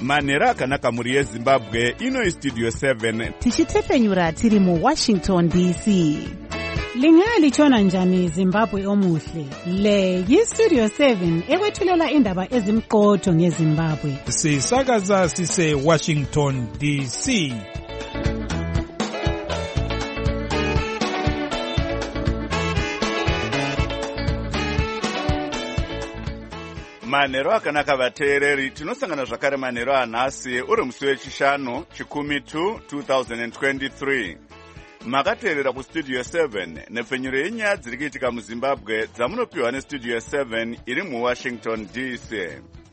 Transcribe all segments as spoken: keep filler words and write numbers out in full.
manhero akanaka muri yezimbabwe. Ino istudio seven tichitefenyura tiri mu Washington D C. Lingalitshona njani Zimbabwe omuhle? Le yistudio seven ekwethulela indaba ezimqotho ngeZimbabwe. Sisakaza sise Washington D C. manhero akanaka vateereri. Tinosangana zvakare manhero anhasi uri musi wechishanu chikumi tu two thousand twenty-three. Makateerera kustudio seven nepfenyuro yenyaya dziri kuitika muZimbabwe dzamunopiwa nestudio seven iri muWashington D C.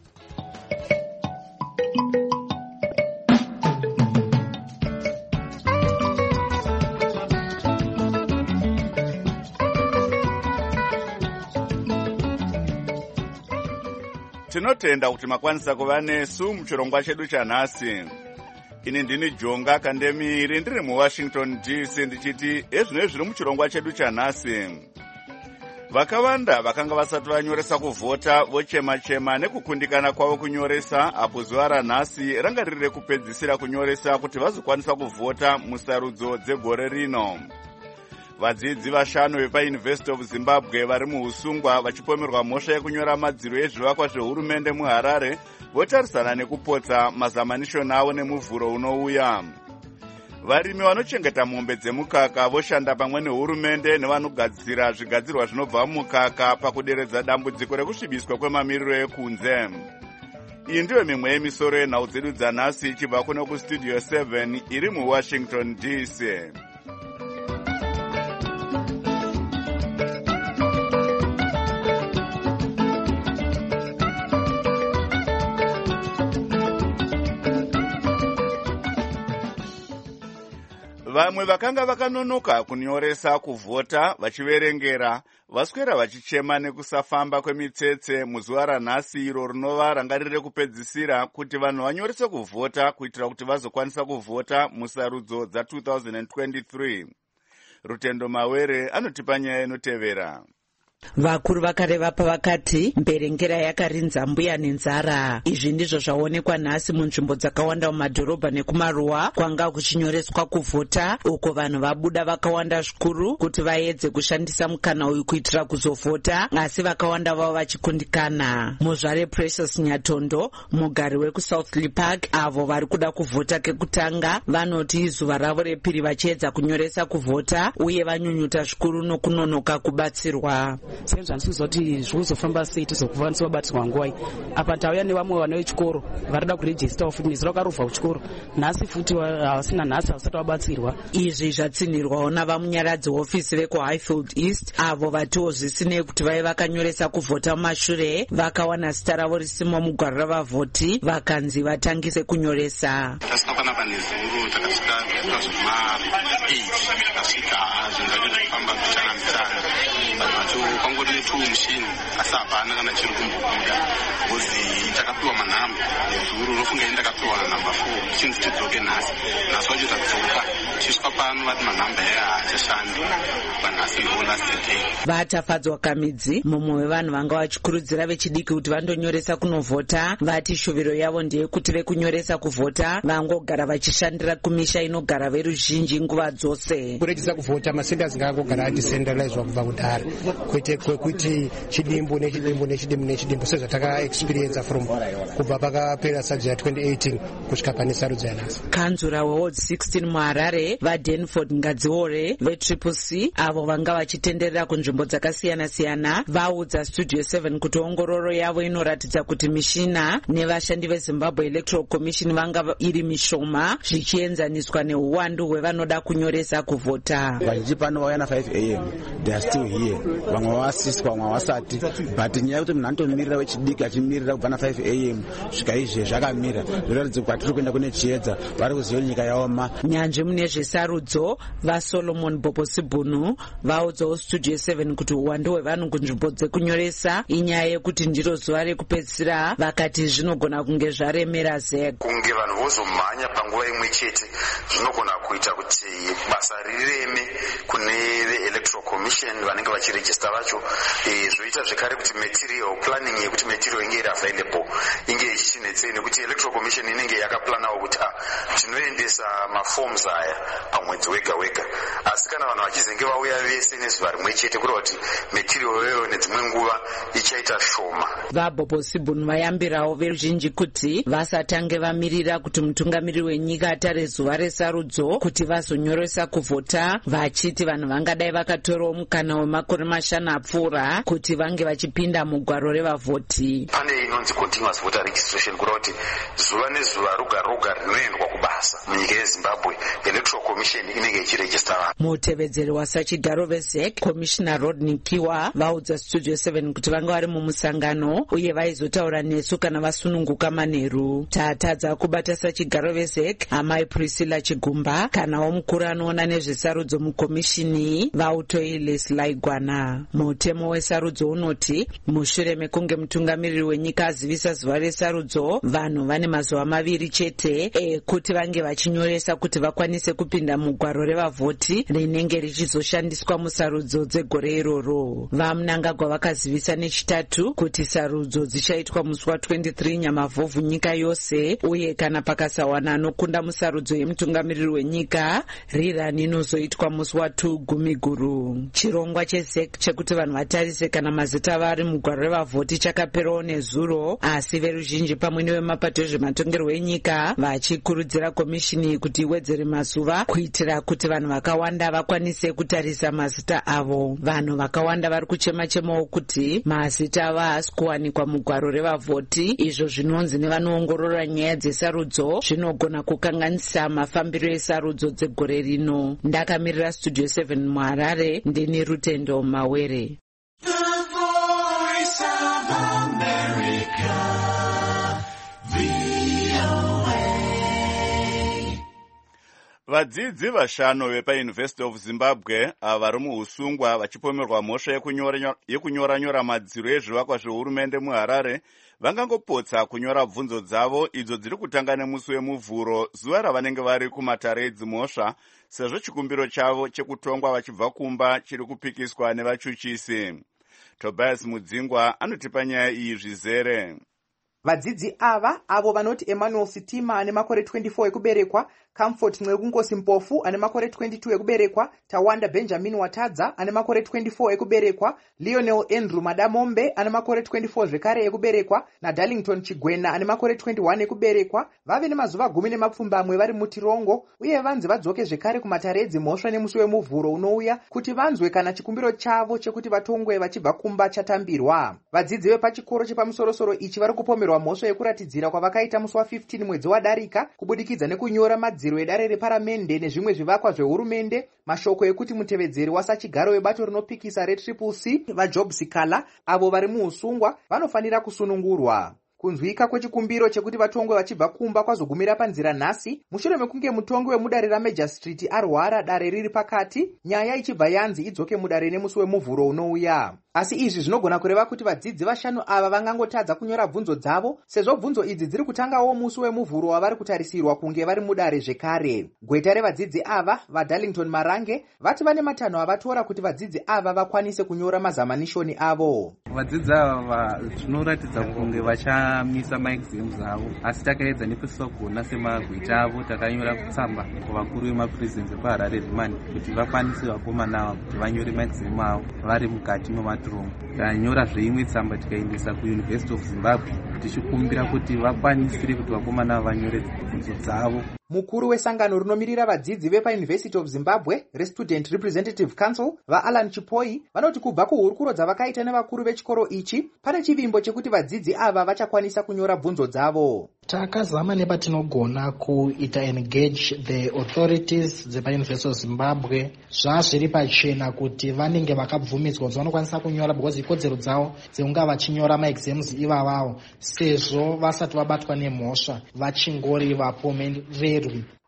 Tinotenda kuti makwanisa kuva nesu muchirongwa chedu chanhasi. Ini ndini Jonga Kandemiri ndiri muWashington D C ndichiti ezvino zviri muchirongwa chedu chanhasi. Vakawanda vakanga vasati vanyoresa kuvhota vochema-chema nekukundikana kwavo kunyoresa apo zuva ranhasi ranga riri rekupedzisira kunyoresa kuti vazokwanisa kuvhota musarudzo dzegore rino. Vadzidzi vashanu vepaUniversity of Zimbabwe vari muusungwa vachipomerwa mhosva yekunyora madziro ezvivakwa zvehurumende muHarare votarisana nekupotsa mazamanishoni avo nemuvhuro unouya. Varimi vanochengeta mombe dzemukaka voshanda pamwe nehurumende nevanogadzira zvigadzirwa zvinobva mumukaka pakuderedza dambudziko rekusvibiswa kwemamiriro ekunze. Iyi ndiyo mimwe yemisoro yenhau dzedu dzanhasi ichibva kuno kustudio seven iri muWashington D C. Vamwe vakanga vakanonoka kunyoresa kuvhota vachiverengera vaswera vachichema nekusafamba kwemitsetse muzuva ranhasi iro rinova ranga riri rekupedzisira kuti vanhu vanyorese kuvhota kuitira kuti vazokwanisa kuvhota musarudzo dza two thousand twenty-three. Rutendo Mawere anotipa nyaya inotevera. Vakuru vakareva pavakati mberengera yakarinza mbuya nenzara. Izvi ndizvo zvaonekwa nhasi munzvimbo dzakawanda mumadhorobha nekumaruwa kwanga kuchinyoreswa kuvhota, uko vanhu vabuda vakawanda zvikuru kuti vaedze kushandisa mukana uyu kuitira kuzovhota, asi vakawanda vavo vachikundikana. Muzvare Precious Nyatondo, mugari wekuSouth Park, avo vari kuda kuvhota kekutanga vanoti izuva ravo repiri vachiedza kunyoresa kuvhota uye vanyunyuta zvikuru nokunonoka kubatsirwa. Sezvanzizoti zvozofamba sei tizokwanisa kubatsirwa nguva iyi. Apa tauya nevamwe vana vechikoro varida kurejista futi nezera karovha kuchikoro. Nhasi futi havasina nhasi havasati vabatsirwa. Izvi zvatsinirwawo navamunyaradzi hofisi vekuHighfield East avo vatiwo zvisinei kuti vaive vakanyoresa kuvhota mumashure vakawana zita ravo risimo mugwaro ravavhoti vakanzi vatangise kunyoresa. Tasina panezuru takasvika kuzvima eight tasvika zvinhu zvakafamba kuchana vanhu kwangori netu mushini asi hapana kana chiri kumbobuda bhozi takapiwa manhamba nezuru unofunga ini takapiwa namba four chinzi tidzoke nhasi nhasi wacho tadzoka chisvika pano vati manhamba eya haachashandi panhasi iwo last day. Vatafadzwa Kamidzi, mumwe wevanhu vanga vachikurudzira vechidiki kuti vandonyoresa kunovhota, vati shuviro yavo ndeyekuti vekunyoresa kuvhota vangogara vachishandira kumisha inogara veruzhinji nguva dzose. Kurejisa kuvhota masenders ngangogara adecentralized kubva kudhara kwete kwekuti chidimbu nechidimbu nechidimbu nechidimbu sezvataka experience from kubva pakapera sadzo ya twenty eighteen kusvika pane sarudzo yanhasi. Kanzura weward sixteen muHarare vaDenford Ngadziore vetriple C avo vanga vachitenderera kunzvimbo dzakasiyana siyana vaudza studio seven kuti ongororo yavo inoratidza kuti mishina nevashandi veZimbabwe Electoral Commission vanga iri mishoma zvichienzaniswa neuwandu hwevanoda kunyoresa kuvhota. Vazhinji pano vauya na five a m they are still here. Vamwe vasiswa vamwe vasati but nyaya kuti munhu anotomirira wechidiki achimirira kubva na five a m svika izve zvakamira zvoratidza kuti kwatiri kuenda kune chiedza vari kuziva nyika yaoma. Nyanzvi mune zvesarudzo vaSolomon Boposibhunu vaudzawo studio seven kuti uwandu hwevanhu kunzvimbo dzekunyoresa inyaya yekuti ndiro zuva rekupedzisira vakati zvinogona kunge zvaremera zega. Kunge vanhu vozomhanya panguva imwe chete zvinogona kuita kuti basa rireme kune veElectoral Commission commission vanenge vachiregister vacho zvoita zvekare kuti material planning yekuti material inge iri available inge ichinetsei nekuti electoral commission inenge yakaplanawo kuti ah tinoendesa maforms aya pamwedzi wega wega asi kana vanhu vachizenge vauya vese nezuva rimwe chete kureva kuti material yoyo nedzimwe nguva ichaita shoma. vaBobo Sibhunu vayambirawo veruzhinji kuti vasatange vamirira kuti mutungamiriri wenyika atare zuva resarudzo kuti vazonyoresa kuvhota, vachiti vanhu vangadai vakatorawo mukana wemakore mashanu apfuura kuti vange vachipinda mugwaro revavhoti. Pane inonzi continuous voter registration kureva kuti zuva nezuva roga roga rinoendwa kubasa munyika yeZimbabwe electoral commission inenge ichiregista vanhu. mutevedzeri wasachigaro vezec commissioner Rodney Kiwa vaudza Studio seven kuti vanga vari mumusangano uye vaizotaura nesu kana vasununguka manheru. tatadza kubata sachigaro vezec amai Priscilla Chigumba kanawo mukuru anoona nezvesarudzo mukomishini vautoyi Leslie Gwana. mutemo wesarudzo unoti mushure mekunge mutungamiriri wenyika azivisa zuva resarudzo vanhu vane mazuva maviri chete ekuti vange vachinyoresa kuti vakwanise kupinda mugwaro revavhoti rinenge richizoshandiswa musarudzo dzegore iroro. vaMnangagwa vakazivisa nechitatu kuti sarudzo dzichaitwa musi wa23 Nyamavhuvhu nyika yose uye kana pakasawana anokunda musarudzo yemutungamiriri wenyika rirani inozoitwa musi wa2 Gumiguru. chirongwa chezec chekuti vanhu vatarise kana mazita vari mugwaro revavhoti chakaperawo nezuro asi veruzhinji pamwe nevemapato ezvematongerwo enyika vachikurudzira komishini kuti iwedzere mazuva kuitira kuti vanhu vakawanda vakwanise kutarisa mazita avo. vanhu vakawanda vari kuchema chemawo kuti mazita ava haasi kuwanikwa mugwaro revavhoti, izvo zvinonzi nevanoongorora nyaya dzesarudzo zvinogona kukanganisa mafambiro esarudzo dzegore rino. ndakamirira Studio seven muHarare ndini Rutendo Mawere. vadzidzi vashanu vepaUniversity of Zimbabwe ava vari muusungwa vachipomerwa mhosva yekunyora-nyora madziro ezvivakwa zvehurumende muHarare vangangopotsa kunyora bvunzo dzavo idzo dziri kutanga nemusi wemuvhuro zuva ravanenge vari kumatare edzimhosva sezvo chikumbiro chavo chekutongwa vachibva kumba chiri kupikiswa nevachuchisi. Tobias Mudzingwa anotipa nyaya iyi zvizere. vadzidzi ava avo vanoti Emmanuel Sitima ane makore twenty-four ekuberekwa, Comfort Mwekungosi Mpofu ane makore twenty-two ekuberekwa, Tawanda Benjamin Watadza ane makore twenty-four ekuberekwa, Lionel Andrew Madamombe ane makore twenty-four zvekare ekuberekwa na Darlington Chigwena ane makore twenty-one ekuberekwa vave nemazuva gumi nemapfumbamwe vari mutirongo uye vanzi vadzoke zvekare kumatare edzimhosva nemusi wemuvhuro unouya kuti vanzwe kana chikumbiro chavo chekuti vatongwe vachibva kumba chatambirwa. vadzidzi vepachikoro chepamusorosoro ichi vari kupomerwa mhosva yekuratidzira kwavakaita musi wa15 mwedzi wadarika kubudikidza nekunyora madziro edare reparamende nezvimwe zvivakwa zvehurumende, mashoko ekuti mutevedzeri wasachigaro webato rinopikisa retriple C vaJob Sikala avo vari muusungwa vanofanira kusunungurwa. kunzwika kwechikumbiro chekuti vatongwe vachibva kumba kwazogumira panzira nhasi mushure mekunge mutongi wemudare raMajor Street arwara dare riri pakati, nyaya ichibva yanzi idzoke mudare nemusi wemuvhuro unouya. asi izvi zvinogona kureva kuti vadzidzi vashanu ava vangangotadza kunyora bvunzo dzavo sezvo bvunzo idzi dziri kutangawo musi wemuvhuro wavari kutarisirwa kunge vari mudare zvekare. gweta revadzidzi ava vaDarlington Marange vati vane matanho avatora kuti vadzidzi ava vakwanise kunyora mazamanishoni avo. vadzidzi ava zvinoratidza kunge vachamisa maexams avo asi takaedza nepesisagona semagweta avo takanyora kutsamba kuvakuru vemapresidency epaHarare Remand kuti vakwanise vakomana ava kuti vanyore maexam avo vari mukati mematirongo. tanyora zveimwe tsamba tikaendesa kuUniversity of Zimbabwe tichikumbira kuti vakwanisire kuti vakomana ava vanyore bvunzo dzavo. mukuru wesangano rinomirira vadzidzi vepaUniversity of Zimbabwe reStudent Representative Council vaAlan Chipoi vanoti kubva kuhurukuro dzavakaita nevakuru vechikoro ichi pane chivimbo chekuti vadzidzi ava vachakwanisa kunyora bvunzo dzavo. takazama nepatinogona kuita engage the authorities dzepaUniversity of Zimbabwe zvazviri pachena kuti vanenge vakabvumidzwa kuti vanokwanisa kunyora because ikodzero dzavo dzekunga vachinyora maexams ivavawo sezvo vasati vabatwa nemhosva vachingori vapomererwi.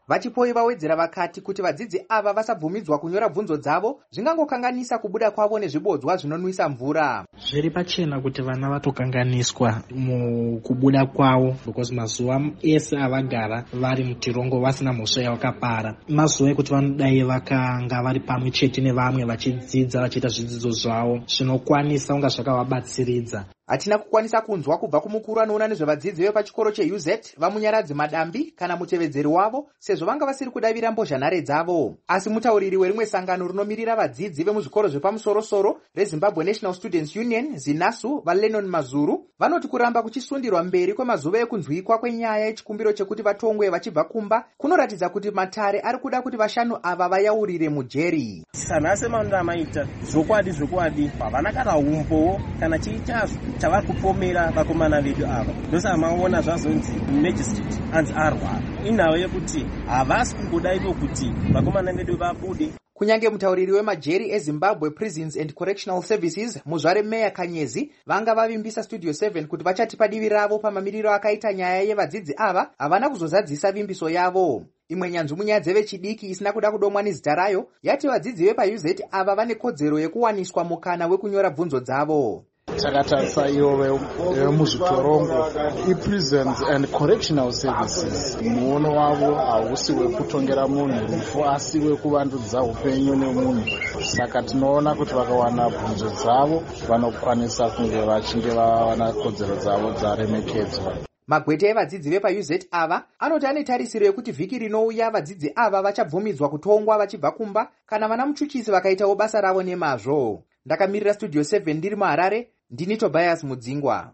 Vachipoyi vawedzera vakati kuti vadzidzi ava vasabvumidzwa kunyora bvunzo dzavo zvingangokanganisa kubuda kwavo nezvibodzwa zvinonwisa mvura. Zviri pachena kuti vana vatokanganiswa mukubuda kwavo because mazuva ese avagara vari mutirongo vasina mhosva yavakapara. Mazuva ekuti vanodai vakanga vari pamwe chete nevamwe vachidzidza vachiita zvidzidzo zvavo zvinokwanisa kunga zvakavabatsiridza. Hatina kukwanisa kunzwa kubva kumukuru anoona nezvevadzidzi vepachikoro che U Z vamunyaradzi Madambi kana mutevedzeri wavo sezvo vanga vasiri kudavira mbozhanhare dzavo. Asi mutauriri werimwe sangano rinomirira vadzidzi vemuzvikoro zvepamusoro-soro reZimbabwe National Students Union ZINASU vaLennon Mazuru vanoti kuramba kuchisundirwa mberi kwemazuva ekunzwikwa kwenyaya yechikumbiro chekuti vatongwe vachibva kumba kunoratidza kuti matare ari kuda kuti vashanu ava vayaurire mujeri. Sanhasi maunda maita zvokwadi zvokwadi havana kana umbowo kana chii chazvo chavari kupomera vakomana vedu ava. Ndosa maona zvazonzi magistrate anzi arwara inhau yekuti havasi kungodaiwo kuti vakomana vedu vabude. Kunyange mutauriri wemajeri eZimbabwe Prisons and Correctional Services Muzvare Meya Kanyezi vanga vavimbisa Studio seven kuti vachati padivi ravo pamamiriro akaita nyaya yevadzidzi ava havana kuzozadzisa vimbiso yavo. Imwe nyanzvi munyaya dzevechidiki isina kuda kudomwa nezita rayo yati vadzidzi vepa U Z ava vane kodzero yekuwaniswa mukana wekunyora bvunzo dzavo. Takatarisa ivo vemuzvitorongo iPrisons and Correctional Services muono wavo hausi wekutongera munhu rufu asi wekuvandudza upenyu nemunhu. Saka tinoona kuti vakawana bvunzo dzavo vanokwanisa kunge vachinge vawana kodzero dzavo dzaremekedzwa. Magwete evadzidzi vepa U Z ava anoti ane tarisiro yekuti vhiki rinouya vadzidzi ava vachabvumidzwa kutongwa vachibva kumba kana vana muchuchisi vakaitawo basa ravo nemazvo. Ndakamirira Studio seven ndiri muHarare, ndini Tobias Mudzingwa.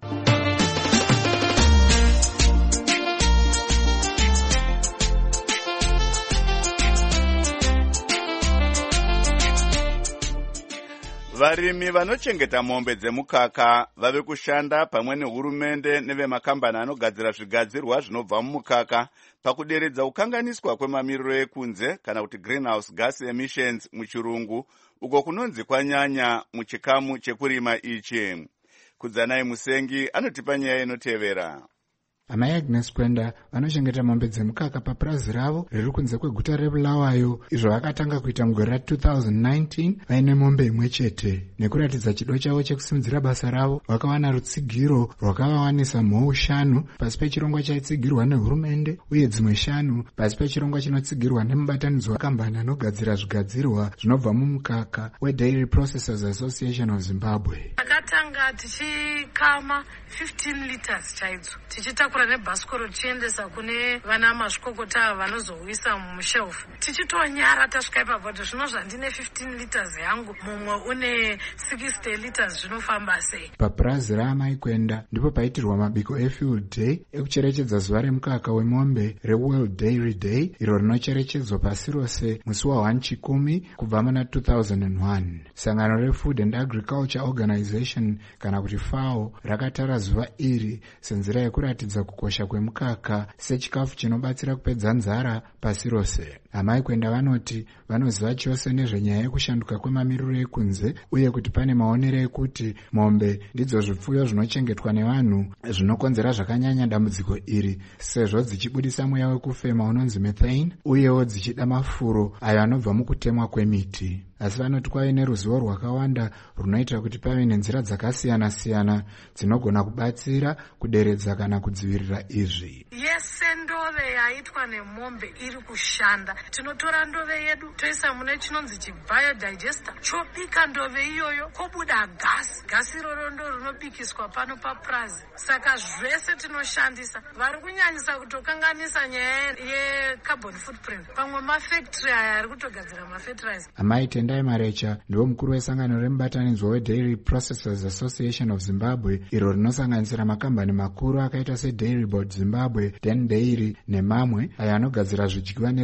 Varimi vanochengeta mombe dzemukaka vave kushanda pamwe nehurumende nevemakambani anogadzira zvigadzirwa zvinobva mumukaka pakuderedza kukanganiswa kwemamiriro ekunze kana kuti greenhouse gas emissions muchirungu uko kunonzi kwanyanya muchikamu chekurima ichi. Kudzanai Musengi anotipa nyaya inotevera. Amai Agnes Kwenda vanochengeta mombe dzemukaka papurazi ravo riri kunze kweguta reBulawayo izvo vakatanga kuita mugore ra two thousand nineteen vaine mombe imwe chete. Nekuratidza chido chavo chekusimudzira basa ravo vakawana rutsigiro rwakavawanisa mhou shanu pasi pechirongwa chaitsigirwa nehurumende uye dzimwe shanu pasi pechirongwa chinotsigirwa nemubatanidzwa wakambani anogadzira zvigadzirwa zvinobva mumukaka weDairy Processors Association of Zimbabwe. Takatanga tichikama fifteen liters chaidzo tichitakura nebhasikoro tichiendesa kune vana mazvikokota vanozouisa mushelf tichitonyara tasvika ipapo kuti zvino zvandine fifteen liters yangu mumwe une sixty liters zvinofamba sei. Papurazi raamai Kwenda ndipo paitirwa mabiko efield day ekucherechedza zuva remukaka wemombe reWorld Dairy Day iro rinocherechedzwa pasi rose musi wa one chikumi kubva muna two thousand one. Sangano reFood and Agriculture Organization kana kuti FAO rakatara zuva iri senzira yekuratidza kukosha kwemukaka sechikafu chinobatsira kupedza nzara pasi rose. Amai Kwenda vanoti vanoziva chose nezvenyaya yekushanduka kwemamiriro ekunze uye kuti pane maonero ekuti mombe ndidzo zvipfuyo zvinochengetwa nevanhu zvinokonzera zvakanyanya dambudziko iri sezvo dzichibudisa mweya wekufema unonzi methane uyewo dzichida mafuro ayo anobva mukutemwa kwemiti. Asi vanoti kwave neruzivo rwakawanda runoita kuti pave nenzira dzakasiyana-siyana dzinogona kubatsira kuderedza kana kudzivirira izvi. Yese ndove yaitwa nemombe iri kushanda. Tinotora ndove yedu toisa mune chinonzi chibiodigester chobika ndove iyoyo kobuda gasi. Gasi iroro ndo rinobikiswa pano papurazi. Saka zvese tinoshandisa. Vari kunyanyisa kutokanganisa nyaya yecarbon footprint. Pamwe mafactory aya ari kutogadzira mafertilizer. Amai Tendai Marecha ndiwo mukuru wesangano remubatanidzwa weDairy Processors Association of Zimbabwe iro rinosanganisira makambani makuru akaita seDairy Board Zimbabwe, Den Dairy nemamwe ayo anogadzira zvidyiwa nezvinwiwa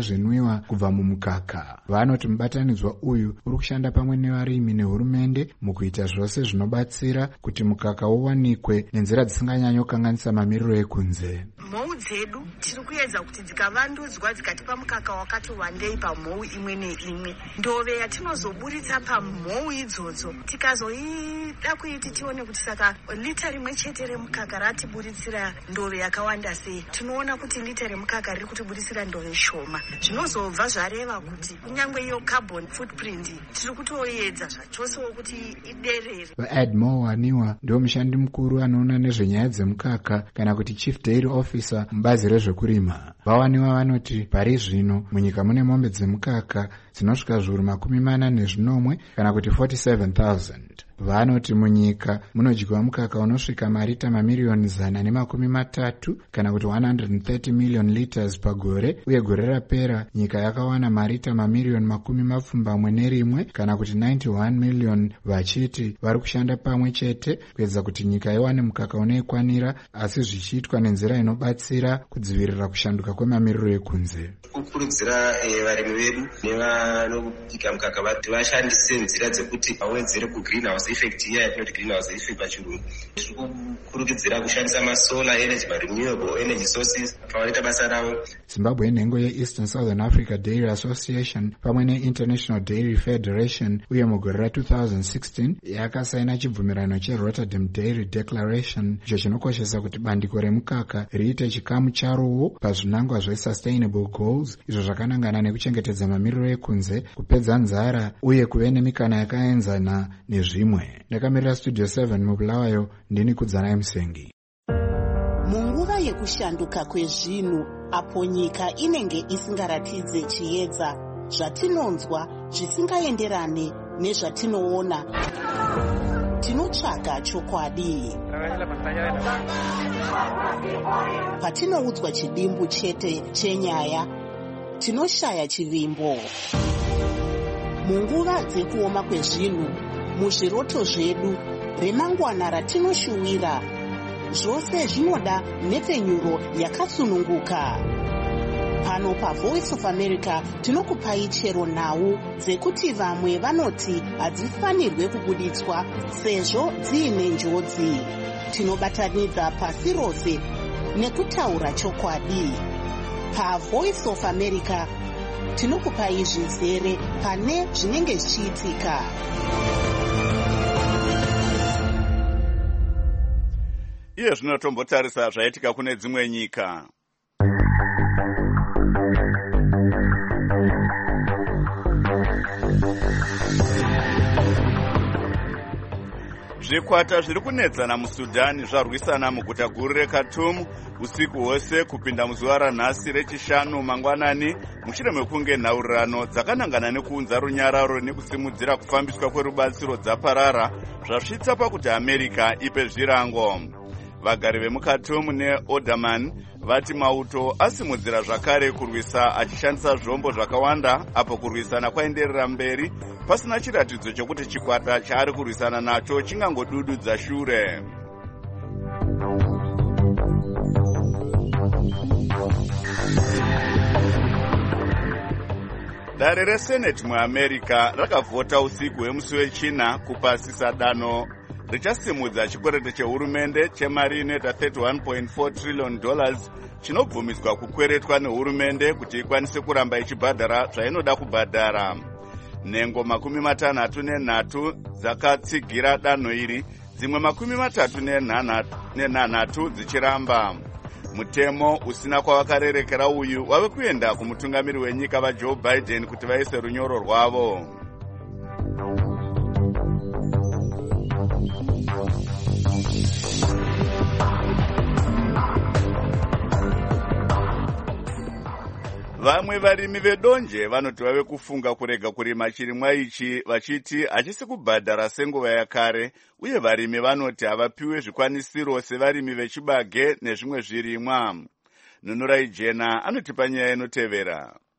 zvinwiwa kubva mumukaka. Vanoti mubatanidzwa uyu uri kushanda pamwe nevarimi nehurumende mukuita zvose zvinobatsira kuti mukaka uwanikwe nenzira dzisinganyanyokanganisa mamiriro ekunze. Mhou dzedu tiri kuedza kuti dzikavandudzwa dzikatipa mukaka wakati wandei pamhou imwe neimwe. Ndove yatinozoburitsa pamhou idzodzo tikazoida kuiti tione kuti saka lita rimwe chete remukaka ratiburitsira ndove yakawanda sei. Tinoona kuti lita remukaka riri kutiburitsira ndove shoma. Zvinozobva zvareva kuti kunyangwe iyo carbon footprint tiri kutoedza zvachosewo kuti iderere. vaEdmore Waniwa ndiwo mushandi mukuru anoona nezvenyaya dzemukaka kana kuti chief dairy officer mubazi rezvekurima. Vawaniwa vanoti pari zvino munyika mune mombe dzemukaka dzinosvika zviuru makumi mana nezvinomwe kana kuti forty-seven thousand. Vanoti munyika munodyiwa mukaka unosvika marita mamiriyoni zana nemakumi matatu kana kuti one hundred thirty million liters pagore, uye gore rapera nyika yakawana marita mamiriyoni makumi mapfumbamwe nerimwe kana kuti ninety-one million, vachiti vari kushanda pamwe chete kuedza kuti nyika iwane mukaka unoikwanira, asi zvichiitwa nenzira inobatsira kudzivirira kushanduka kwemamiriro ekunze. Kukurudzira varimi vedu nevanobika mukaka kuti vashandise nzira dzekuti vawedzere ku greenhouse effect iya yatinoti greenhouse effect pachirungu. Tiri kukurudzira kushandisa masolar energy, renewable energy sources pavanoita basa ravo. Zimbabwe inhengo yeEastern Southern Africa Dairy Association pamwe neInternational Dairy Federation uye mugore ra-twenty sixteen yakasaina chibvumirano cheRotterdam Dairy Declaration, icho chinokoshesa kuti bandiko remukaka riite chikamu charowo pazvinangwa zveSustainable Goals, izvo zvakanangana nekuchengetedza mamiriro ekunze, kupedza nzara uye kuve nemikana yakaenzana nezvimwe. Ndakamirira Studio seven mubulawayo, ndini Kudzanai Musengi. Munguva yekushanduka kwezvinhu, apo nyika inenge isingaratidze chiedza, zvatinonzwa zvisingaenderane nezvatinoona, tinotsvaga chokwadi. Patinoudzwa chidimbu chete chenyaya, tinoshaya chivimbo. Munguva dzekuoma kwezvinhu, muzviroto zvedu, remangwana ratinoshuwira, zvose zvinoda nhepfenyuro yakasununguka. Pano paVoice of America tinokupai chero nhau dzekuti vamwe vanoti hadzifanirwe kubuditswa sezvo dziine njodzi. Tinobatanidza pasi rose nekutaura chokwadi. PaVoice of America tinokupai zvizere pane zvinenge zvichiitika. Iye zvino tombotarisa zvaitika kune dzimwe nyika. Zvikwata zviri kunetsana muSudani zvarwisana muguta guru reKhartoum usiku hwose kupinda muzuva ranhasi rechishanu mangwanani, mushure mekunge nhaurirano dzakanangana nekuunza runyararo nekusimudzira kufambiswa kwerubatsiro dzaparara zvasvitsa pakuti America ipe zvirango. Vagari vemuKhartoum neOmdurman vati mauto asimudzira zvakare kurwisa achishandisa zvombo zvakawanda, apo kurwisana kwaenderera mberi pasina chiratidzo chokuti chikwata chaari kurwisana nacho chingangodududza shure. Dare reSenate muAmerica rakavhota usiku hwemusi wechina kupasisa danho richasimudza chikwereti chehurumende chemari inoita thirty-one point four trillion dollars chinobvumiswa kukweretwa nehurumende kuti ikwanise kuramba ichibhadhara zvainoda kubhadhara. Nhengo makumi matanhatu nenhatu dzakatsigira danho iri, dzimwe makumi matatu nenhanhatu dzichiramba. Mutemo usina kwavakarerekera uyu wave kuenda kumutungamiri wenyika vaJoe Biden kuti vaise runyoro rwavo. Vamwe varimi vedonje vanoti vave kufunga kurega kurima chirimwa ichi, vachiti hachisi kubhadhara senguva yakare, uye varimi vanoti havapiwe zvikwanisiro sevarimi vechibage nezvimwe zvirimwa. Nunurai Jena anotipa nyaya inotevera.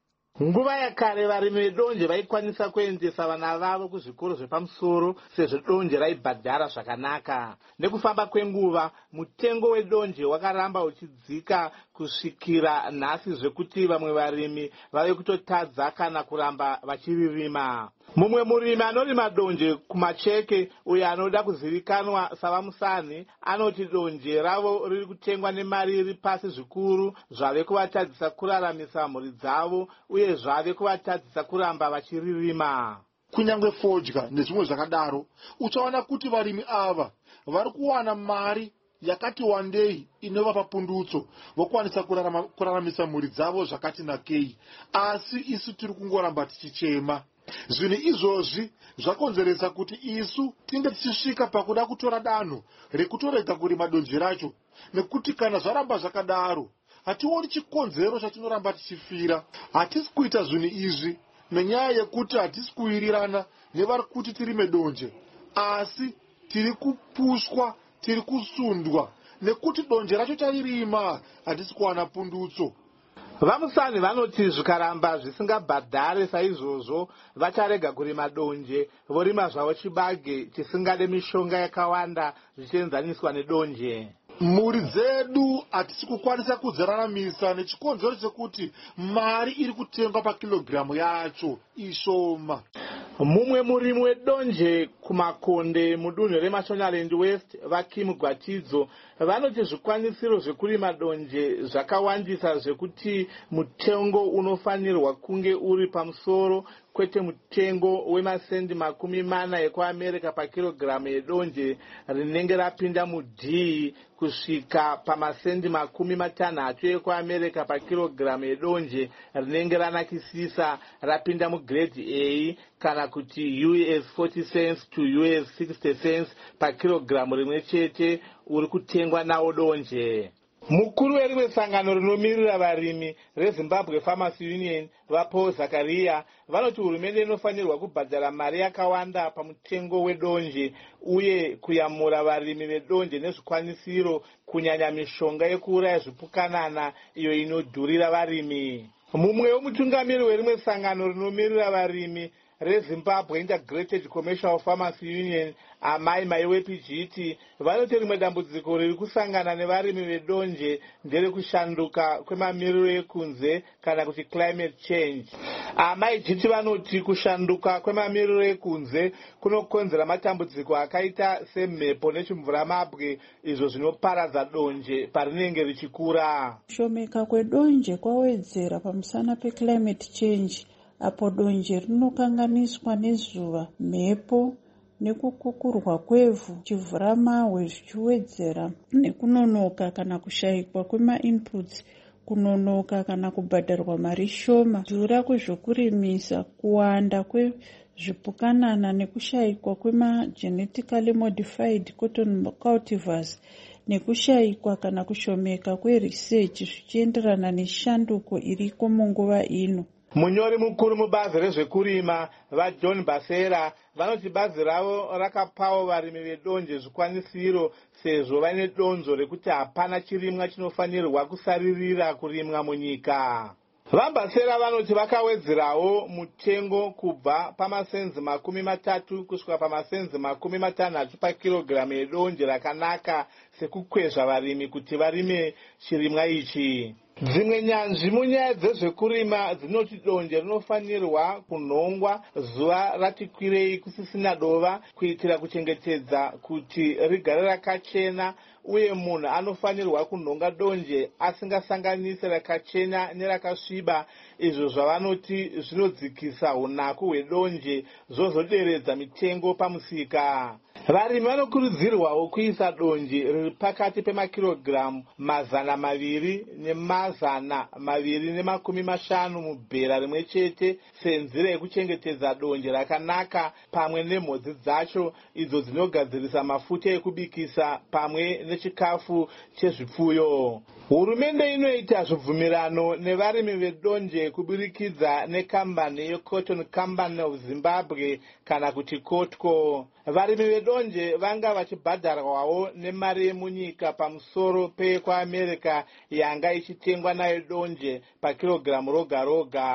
Nguva yakare varimi vedonje vaikwanisa kuendesa vana vavo kuzvikoro zvepamusoro sezvo donje raibhadhara zvakanaka. Nekufamba kwenguva mutengo wedonje wakaramba uchidzika kusvikira nhasi zvekuti vamwe varimi vave kutotadza kana kuramba vachiririma. Mumwe murimi anorima donje kumacheke uyo anoda kuzivikanwa savamusani anoti donje ravo riri kutengwa nemari iri pasi zvikuru zvave kuvatadzisa kuraramisa mhuri dzavo uye zvave kuvatadzisa kuramba vachiririma. Kunyange fodya nezvimwe zvakadaro uchaona kuti varimi ava vari kuwana mari yakati wandei inovapa pundutso vokwanisa kuraramisa mhuri dzavo zvakati nakei, asi isu tiri kungoramba tichichema. Zvinhu izvozvi zvakonzeresa kuti isu tinge tichisvika pakuda kutora danho rekutorega kurima donje racho, nekuti kana zvaramba zvakadaro hationi chikonzero chatinoramba tichifira. Hatisi kuita zvinhu izvi nenyaya yekuti hatisi kuwirirana nevari kuti tirime donje, asi tiri kupushwa, tiri kusundwa nekuti donje racho taririma hatisi kuwana pundutso. Vamusani vanoti zvikaramba zvisingabhadhare saizvozvo vacharega kurima donje, vorima zvavo chibage chisingade mishonga yakawanda zvichienzaniswa nedonje. Mhuri dzedu hatisi kukwanisa kudziraramisa nechikonzero chekuti mari iri kutengwa pakilogiramu yacho ishoma. Mumwe murimi wedonje kumakonde mudunhu reMashonaland West Vakim Gwatidzo vanoti zvikwanisiro zvekurima donje zvakawandisa zvekuti mutengo unofanirwa kunge uri pamusoro kwete mutengo wemasendi makumi mana ekuAmerica pakilogiramu yedonje rinenge rapinda mudhii kusvika pamasendi makumi matanhatu ekuAmerica pakilogiramu yedonje rinenge ranakisisa rapinda mugrade A kana kuti U S forty cents to U S sixty cents pakilogiramu rimwe chete uri kutengwa nawo donje. Mukuru werimwe sangano rinomirira varimi reZimbabwe Farmers Union vaPaul Zakaria vanoti hurumende inofanirwa kubhadhara mari yakawanda pamutengo wedonje uye kuyamura varimi vedonje nezvikwanisiro kunyanya mishonga yekuuraya zvipukanana iyo inodhurira varimi. Mumwe wemutungamiri werimwe sangano rinomirira varimi reZimbabwe Integrated Commercial Farmers Union Amai Maiwepijiti vanoti rimwe dambudziko riri kusangana nevarimi vedonje ndere kushanduka kwemamiriro ekunze kana kuti climate change. Amai Jiti vanoti kushanduka kwemamiriro ekunze kunokonzera matambudziko akaita semhepo nechimvuramabwe izvo zvinoparadza donje parinenge richikura. Kushomeka kwedonje kwawedzera pamusana peclimate change apo donje rinokanganiswa nezuva, mhepo nekukukurwa kwevhu, chivhuramahwe zvichiwedzera nekunonoka kana kushayikwa kwema-inputs, kunonoka kana kubhadharwa mari shoma, dhura kwezvokurimisa, kuwanda kwezvipukanana nekushayikwa kwema-genetically modified cotton cultivars nekushayikwa kana kushomeka kweresearch zvichienderana neshanduko iriko munguva ino. Munyori mukuru mubazi rezvekurima vaJohn Basera vanoti bazi ravo rakapawo varimi vedonje zvikwanisiro sezvo vaine donzo rekuti hapana chirimwa chinofanirwa kusaririra kurimwa munyika. VaBasera vanoti vakawedzerawo mutengo kubva pamasenzi makumi matatu kusvika pamasenzi makumi matanhatu pakilogiramu yedonje rakanaka sekukwezva varimi kuti varime chirimwa ichi. Dzimwe nyanzvi munyaya dzezvekurima dzinoti donje rinofanirwa kunhongwa zuva rati kwirei kusisina dova kuitira kuchengetedza kuti rigare rakachena, uye munhu anofanirwa kunhonga donje asingasanganisi rakachena nerakasviba, izvo zvavanoti zvinodzikisa unaku hwedonje zvozoderedza mitengo pamusika. Varimi vanokurudzirwawo kuisa donje riri pakati pemakirogiramu mazana maviri nemazana maviri nemakumi mashanu mubhera rimwe chete senzira yekuchengetedza donje rakanaka pamwe nemhodzi dzacho idzo dzinogadzirisa mafuta ekubikisa pamwe nechikafu chezvipfuyo. Hurumende inoita zvibvumirano nevarimi vedonje kuburikidza nekambani yeCotton Company of Zimbabwe kana kuti Kotco. Varimi vedonje vanga vachibhadharwawo nemari yemunyika pamusoro peyekuAmerica yanga ichitengwa nayo donje pakilogiramu roga roga.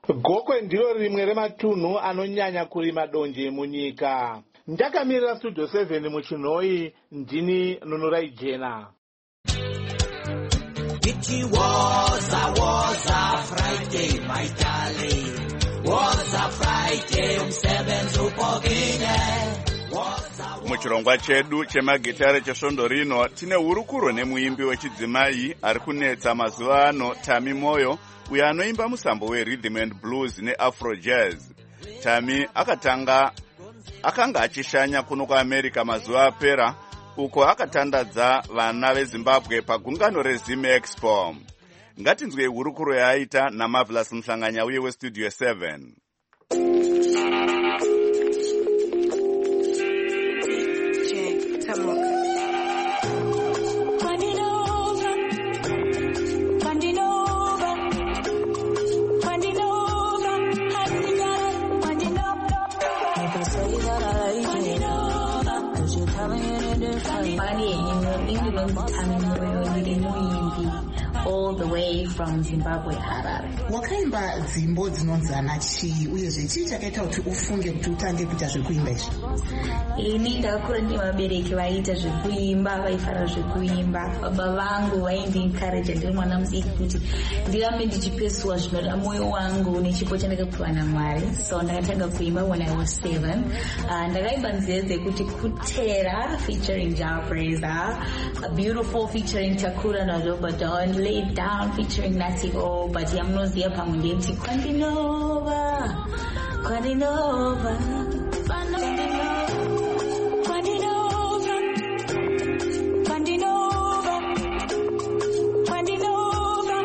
Gokwe ndiro rimwe rematunhu anonyanya kurima donje munyika. Ndakamirira studio seven muchinhoi, ndini Nunurai Jena. It was a was a Friday, my darling. Was a Friday, umsebenzi upokile. Muchirongwa chedu chemagitare chesvondo rino tine hurukuro nemuimbi wechidzimai ari kunetsa mazuva ano, Tami Moyo, uyo anoimba musambo werhythm and blues neafro jazz. Tami akatanga akanga achishanya kuno kuAmerica mazuva apera, uko akatandadza vana veZimbabwe pagungano reZim Expo. Ngatinzwe hurukuro yaaita naMarvelous Mhlanganya uye weStudio seven. All the way from Zimbabwe, Harare. Wakaimba dzimbo dzinonzana chii uyezve chii chakaita kuti ufunge kuti utange kuita zvekuimba izvi? Ini ndakura ndivabereki vaiita zvekuimba, vaifara zvekuimba. Baba vangu vaindiencourage ndiri mwana musikhi kuti ndirambe ndichipesuwa zvinoda mwoyo wangu nechipo chandakapiwa naMwari. So ndakatanga kuimba when I was seven. Uh, ndakaimba nzeze kuti Kutera featuring Jah Praiser, A Beautiful featuring Takura Nadoba Don, Laid Down featuring Natty O, but yamunoziya pamwe ndeti Kwandinova, Kwandinova, Kwandinova, Kwandinova, Kwandinova, Kwandinova,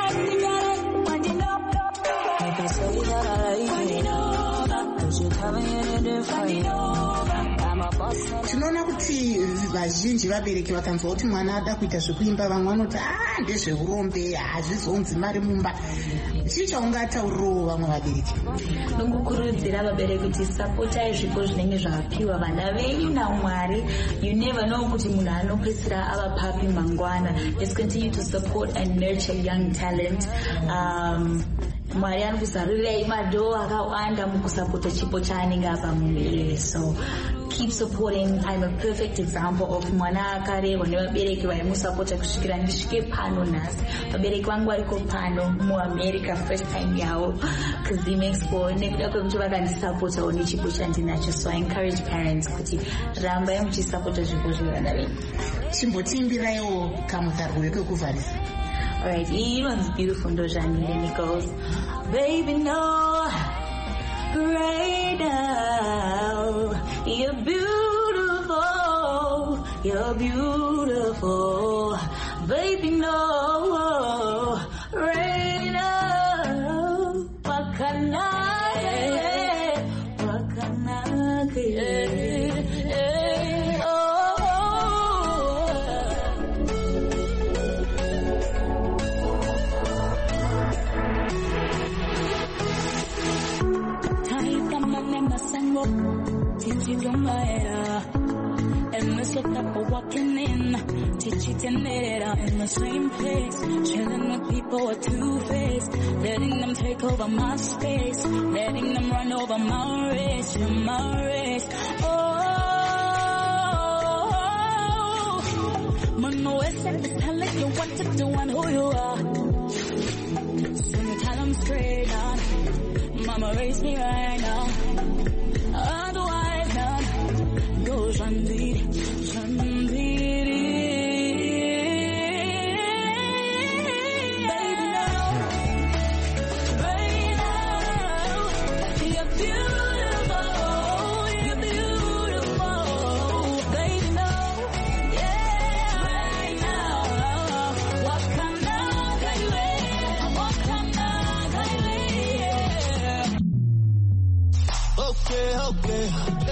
Kwandinova, I can say that I like it, cause you're coming in a different Kwandinova. Tinoona kuti vazhinji vabereki vakanzwa kuti mwana ada kuita zvekuimba, vamwe vanoti ah ndezveurombe, hazvizonzi mari mumba. Chii chaungataurirawo vamwe vabereki? Nongokurudzira vabereki kuti sapotai zvipo zvinenge zvakapiwa vana venyu naMwari. You never know kuti munhu anopedzisira ava papi mangwana. Let's continue to support and nurture young talent. Um, Mwari anokuzarurirai madoo akawanda mukusapota chipo chaanenge apa mumuviri. So keep supporting. I'm a perfect example of mwana akarerwa nevabereki vaimusapota kusvikira ndisvike pano nhasi. Vabereki vangu variko pano muAmerica first time yavo kuZim Expo nekuda kwekuti vakandisapota nechipo chandinacho. So I encourage parents kuti rambai muchisapota zvipo zvevana venyu. Chimbotiimbiraiwo kamwe karwe kekuvharisa. Alright, it was beautiful ndozvani, and it goes, baby no, right now, you're beautiful, you're beautiful, baby no, right now, what can I, what can I get? And let's look up for walking in, teaching it out in the same place, chilling with people with two-faced, letting them take over my space, letting them run over my race, my race. Oh, Mano is telling you what to do and who you are. So you tell them straight on, Mama raised me right now. Otherwise, no, go Jandiri, Jandiri. Baby, now, right now, you're beautiful, you're beautiful. Baby, now, yeah, right now, what can I do? What can I do? Okay, okay.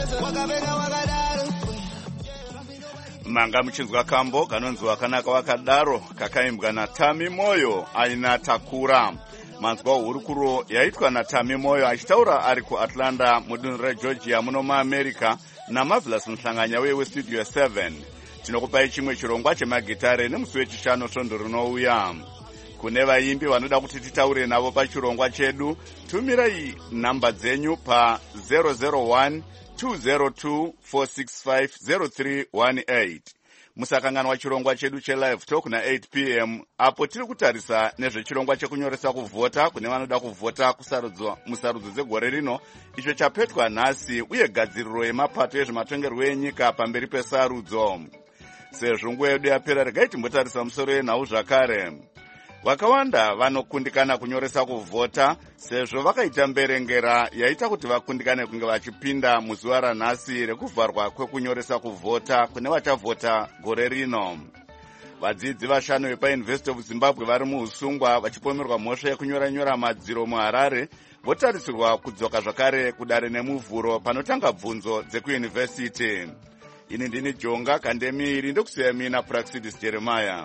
Manga muchinzwa kambo kanonzi wakanaka wakadaro kakaimbwa naTami Moyo aina Takura. Manzwa hurukuro yaitwa naTami Moyo achitaura ari kuAtlanta mudunhu reGeorgia muno muAmerica naMarvelous Mhlanganya weStudio seven. Tinokupai chimwe chirongwa chemagitare nemusi wechishanu svondo rinouya. Kune vaimbi vanoda kuti titaure navo pachirongwa chedu, tumirai namba dzenyu pa zero zero one two zero two four six five zero three one eight. Musakanganwa chirongwa chedu chelive talk na eight p m apo tiri kutarisa nezvechirongwa chekunyoresa kuvhota kune vanoda kuvhota kusarudzo musarudzo dzegore rino, icho chapetwa nhasi, uye gadziriro yemapato ezvematongerwo enyika pamberi pesarudzo. Sezvo nguva yedu yapera, regai timbotarisa musoro yenhau zvakare. Vakawanda vanokundikana kunyoresa kuvhota sezvo vakaita mberengera yaita kuti vakundikane kunge vachipinda muzuva ranhasi rekuvharwa kwekunyoresa kuvhota kune vachavhota gore rino. Vadzidzi vashanu vepaUniversity of Zimbabwe vari muusungwa vachipomerwa mhosva yekunyora-nyora madziro muHarare votarisirwa kudzoka zvakare kudare nemuvhuro panotanga bvunzo dzekuyunivhesiti. Ini ndini Jonga Kandemiri, ndokusiya mina Praxidis Jeremiah.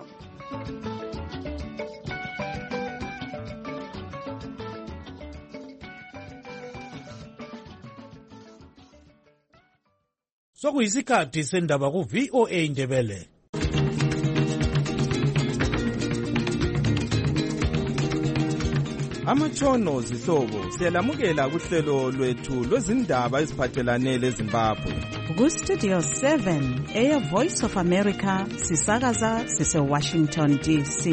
Sokuyisikhathi sendaba ku V O A Ndebele. Amatshono zihlobo siyalamukela kuhlelo lwethu lwezindaba eziphathelane leZimbabwe. Ku Studio seven, Air Voice of America, sisakaza sise Washington D C.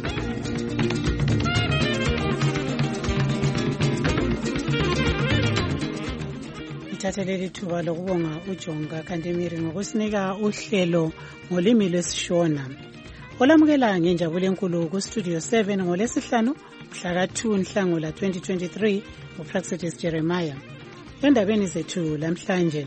Thatheleli ithuba lokubonga uJonga Kandemiri ngokusinika uhlelo ngolimi lwesiShona. Olamukela ngenjabulo enkulu ku Studio seven ngolesihlanu mhla ka two Nhlangula twenty twenty-three, uPraxidis Jeremiah. Endabeni zethu lamhlanje,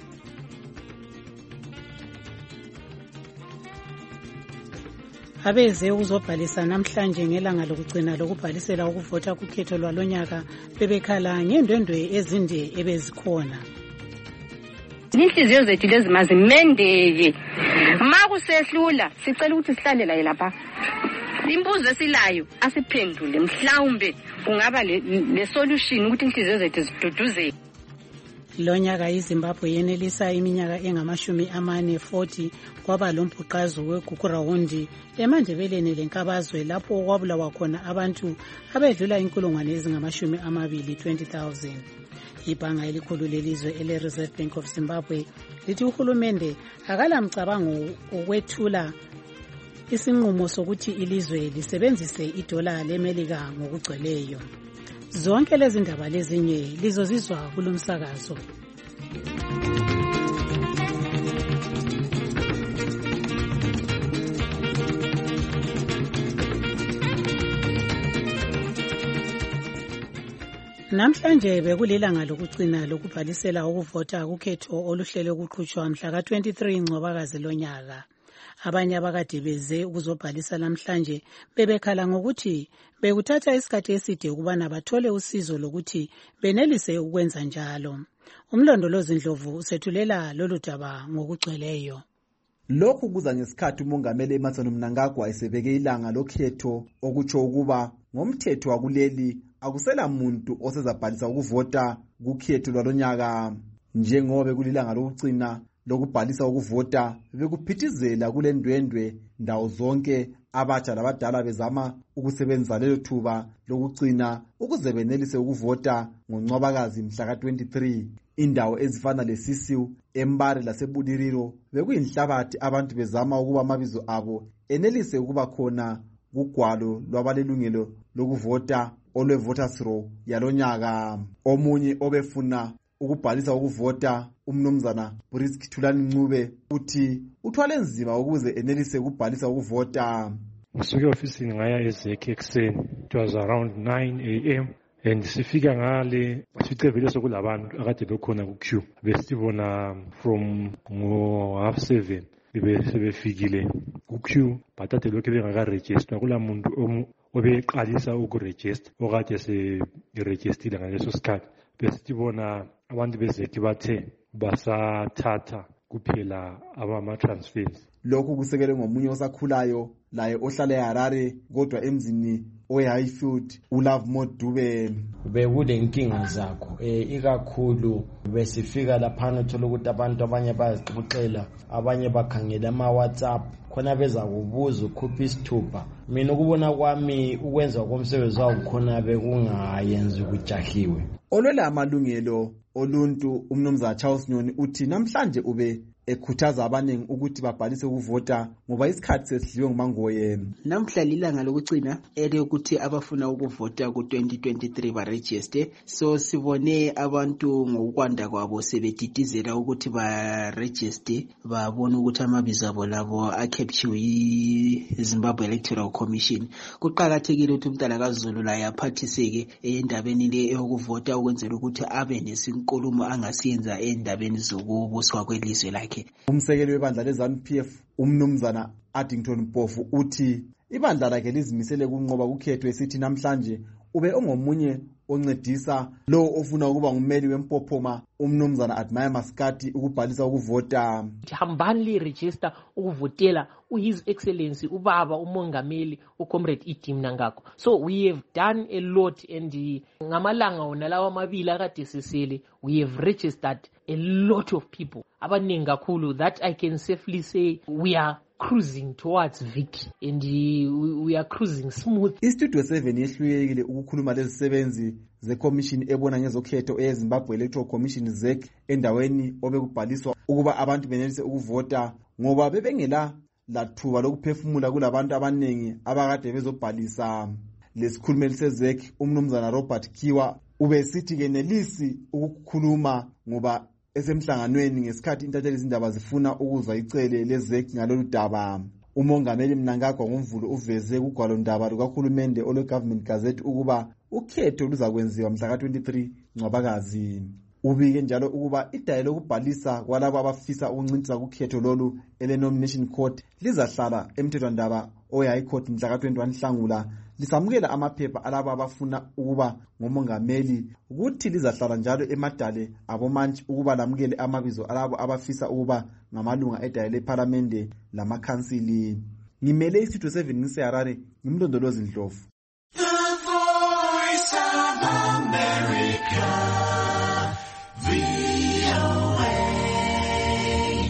abeze ukuzobhalisa namhlanje ngelanga lokugcina lokubhalisela ukuvota kukhetho lwalonyaka bebekhala ngendwendwe ezinde ebezikhona. Inhliziyo zethu lezi mazimendeke. Makusehlula sicela ukuthi sihlale la lapha. Imbuzo esilayo asiphendule, mhlawumbe kungaba le solution ukuthi inhliziyo zethu ziduduzeke. Lonyaka iZimbabwe yenelisa iminyaka engamashumi amane forty kwaba lombhuqazo weGugurawundi eMandebeleni lenkabazwe lapho kwabulawa khona abantu abedlula inkulungwane ezingamashumi amabili twenty thousand. Ibhanga elikhulu lelizwe ele Reserve Bank of Zimbabwe lithi uhulumende akalamcabango ukwethula isinqumo sokuthi ilizwe lisebenzise idola leMelika ngokugcweleyo. Zonke lezi ndaba lezinye lizozizwa kulomsakazo. Namhlanje bekulilanga lokugcina lokubhalisela ukuvota kukhetho oluhlele ukuqhutshwa mhla ka twenty-three Ncwabakazi lonyaka. Abanye abakade beze ukuzobhalisa namhlanje bebekhala ngokuthi bekuthatha isikhathi eside ukubana bathole usizo lokuthi benelise ukwenza njalo. Umlondolozi Ndlovu usethulela lolu daba ngokugcweleyo. Lokhu kuza ngesikhathi umongameli Emmerson Mnangagwa esebeke ilanga lokhetho, okutsho ukuba ngomthetho wakuleli akusela muntu osezabhalisa ukuvota kukhetho lwalonyaka. Njengoba kulilanga lokugcina lokubhalisa ukuvota bekuphithizela kule ndwendwe ndawo zonke, abatsha labadala bezama ukusebenzisa lelo thuba lokugcina ukuze benelise ukuvota ngoNcwabakazi mhla ka twenty-three. Indawo ezifana leSisiu, eMbare laseBuliriro bekuyinhlabathi abantu bezama ukuba amabizo abo enelise ukuba khona kugwalo lwabalelungelo lokuvota olwe-voters roll yalonyaka. Omunye obefuna ukubhalisa ukuvota, umnumzana Brisk Thulani Ncube, uthi uthwale nzima ukuze enelise ukubhalisa ukuvota. Ngisuke ofisini ngaya ezekhe ekuseni, it was around nine a m and sifika ngale sifice vele sokulabantu akade bekhona ku queue, besibona from ngo half seven bebe sebefikile ku queue, bathathe lokho bengaka register kula muntu obeqalisa ukuregister okade se register ngaleso sikhathi. Besibona abantu bezekhe bathe basathatha kuphela abama-transfers. Lokhu kusekelwe ngomunye osakhulayo laye ohlala eHarare kodwa emzini oweHighfield uLove Modube. Bekule nkinga zakho eh ikakhulu besifika laphana uthola ukuthi abantu abanye bayazixoxela abanye bakhangela ama WhatsApp khona beza kubuza ukhupha isithupha. Mina ukubona kwami ukwenza komsebenzi wawo khona bekungayenzi ukujahiwe. Olwela amalungelo oluntu umnumzana Charles Nyoni uthi namhlanje ube ekhuthaza abaningi ukuthi babhalise ukuvota ngoba isikhathi sesidliwe ngumangoye. Namhla lilanga lokugcina ele ukuthi abafuna ukuvota ku twenty twenty-three ba register, so sibone abantu ngokwanda kwabo sebedidizela ukuthi ba register babona ukuthi amabizo abo labo acapture iZimbabwe Electoral Commission. Kuqhakathekile ukuthi umntana kaZulu la yaphathiseke endabeni le eyokuvota ukwenzela ukuthi abe nesinkulumo angasiyenza endabeni zokubuswa kwelizwe lakhe. Umsekeli webandla leZANU P F umnumzana Addington Mpofu uthi ibandla lakhe lizimisele kunqoba ukhetho esithi namhlanje ube ongomunye oncedisa lo ofuna ukuba ngumeli wempophoma umnumzana Admire Maskati ukubhalisa ukuvota. Hambani register ukuvotela uHis Excellency ubaba umongameli uComrade Idi Mnangagwa. So we have done a lot and ngamalanga wona lawa amabili akade sisele we have registered a lot of people abaningi kakhulu that I can safely say we are cruising towards victory and uh, we are cruising smooth. Istudio seven yehluyekile ukukhuluma lezisebenzi zeCommission ebona ngezokhetho eZimbabwe Electoral Commission Z E C endaweni obekubhaliswa ukuba abantu benelise ukuvota ngoba bebengela lathuba lokuphefumula kulabantu abanengi abakade bezobhalisa. Lesikhulumeli seZ E C umnumzana Robert Kiwa ubesithi kenelisi ukukhuluma ngoba esemhlanganweni ngesikhathi intatheli izindaba zifuna ukuzwa icele leZ E C ngalolu daba. Umongameli Mnangagwa ngomvulo uveze kugwalo ndaba lukaHulumende ole Government Gazette ukuba ukhetho luzakwenziwa mhla ka twenty-three Ncwabakazi. Ubike njalo ukuba idaya lokubhalisa kwalabo abafisa ukuncintisa kukhetho lolu ele nomination court lizahlala emthethwandaba oyi-High Court mhla ka twenty-one Nhlangula lisamukela amaphepha alabo abafuna ukuba ngomongameli ukuthi lizahlala njalo emadale abomantshi ukuba lamukele amabizo alabo abafisa ukuba ngamalunga edaya leParlamente lamakhansili. Ngimele iStudio seven ngiseHarare ngimlondolozi Ndlovu. The Voice of America, V O A.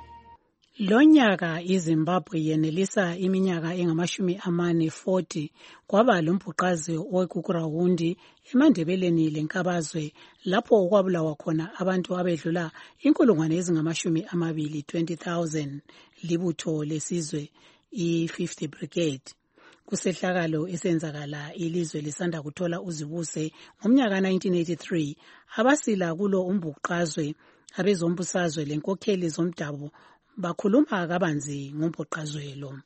Lonyaka iZimbabwe yenelisa iminyaka engamashumi amane forty kwaba lombhuqazi owekukurawundi emandebeleni lenkabazwe lapho okwabulawa khona abantu abedlula inkulungwane ezingamashumi amabili twenty thousand libutho lesizwe i-fifty Brigade. Kusehlakalo esenzakala ilizwe lisanda kuthola uzibuse ngomnyaka nineteen eighty-three abasila kulo umbhuqazwe abezombusazwe lenkokheli zomdabu bakhuluma kabanzi ngombhuqazwe lo.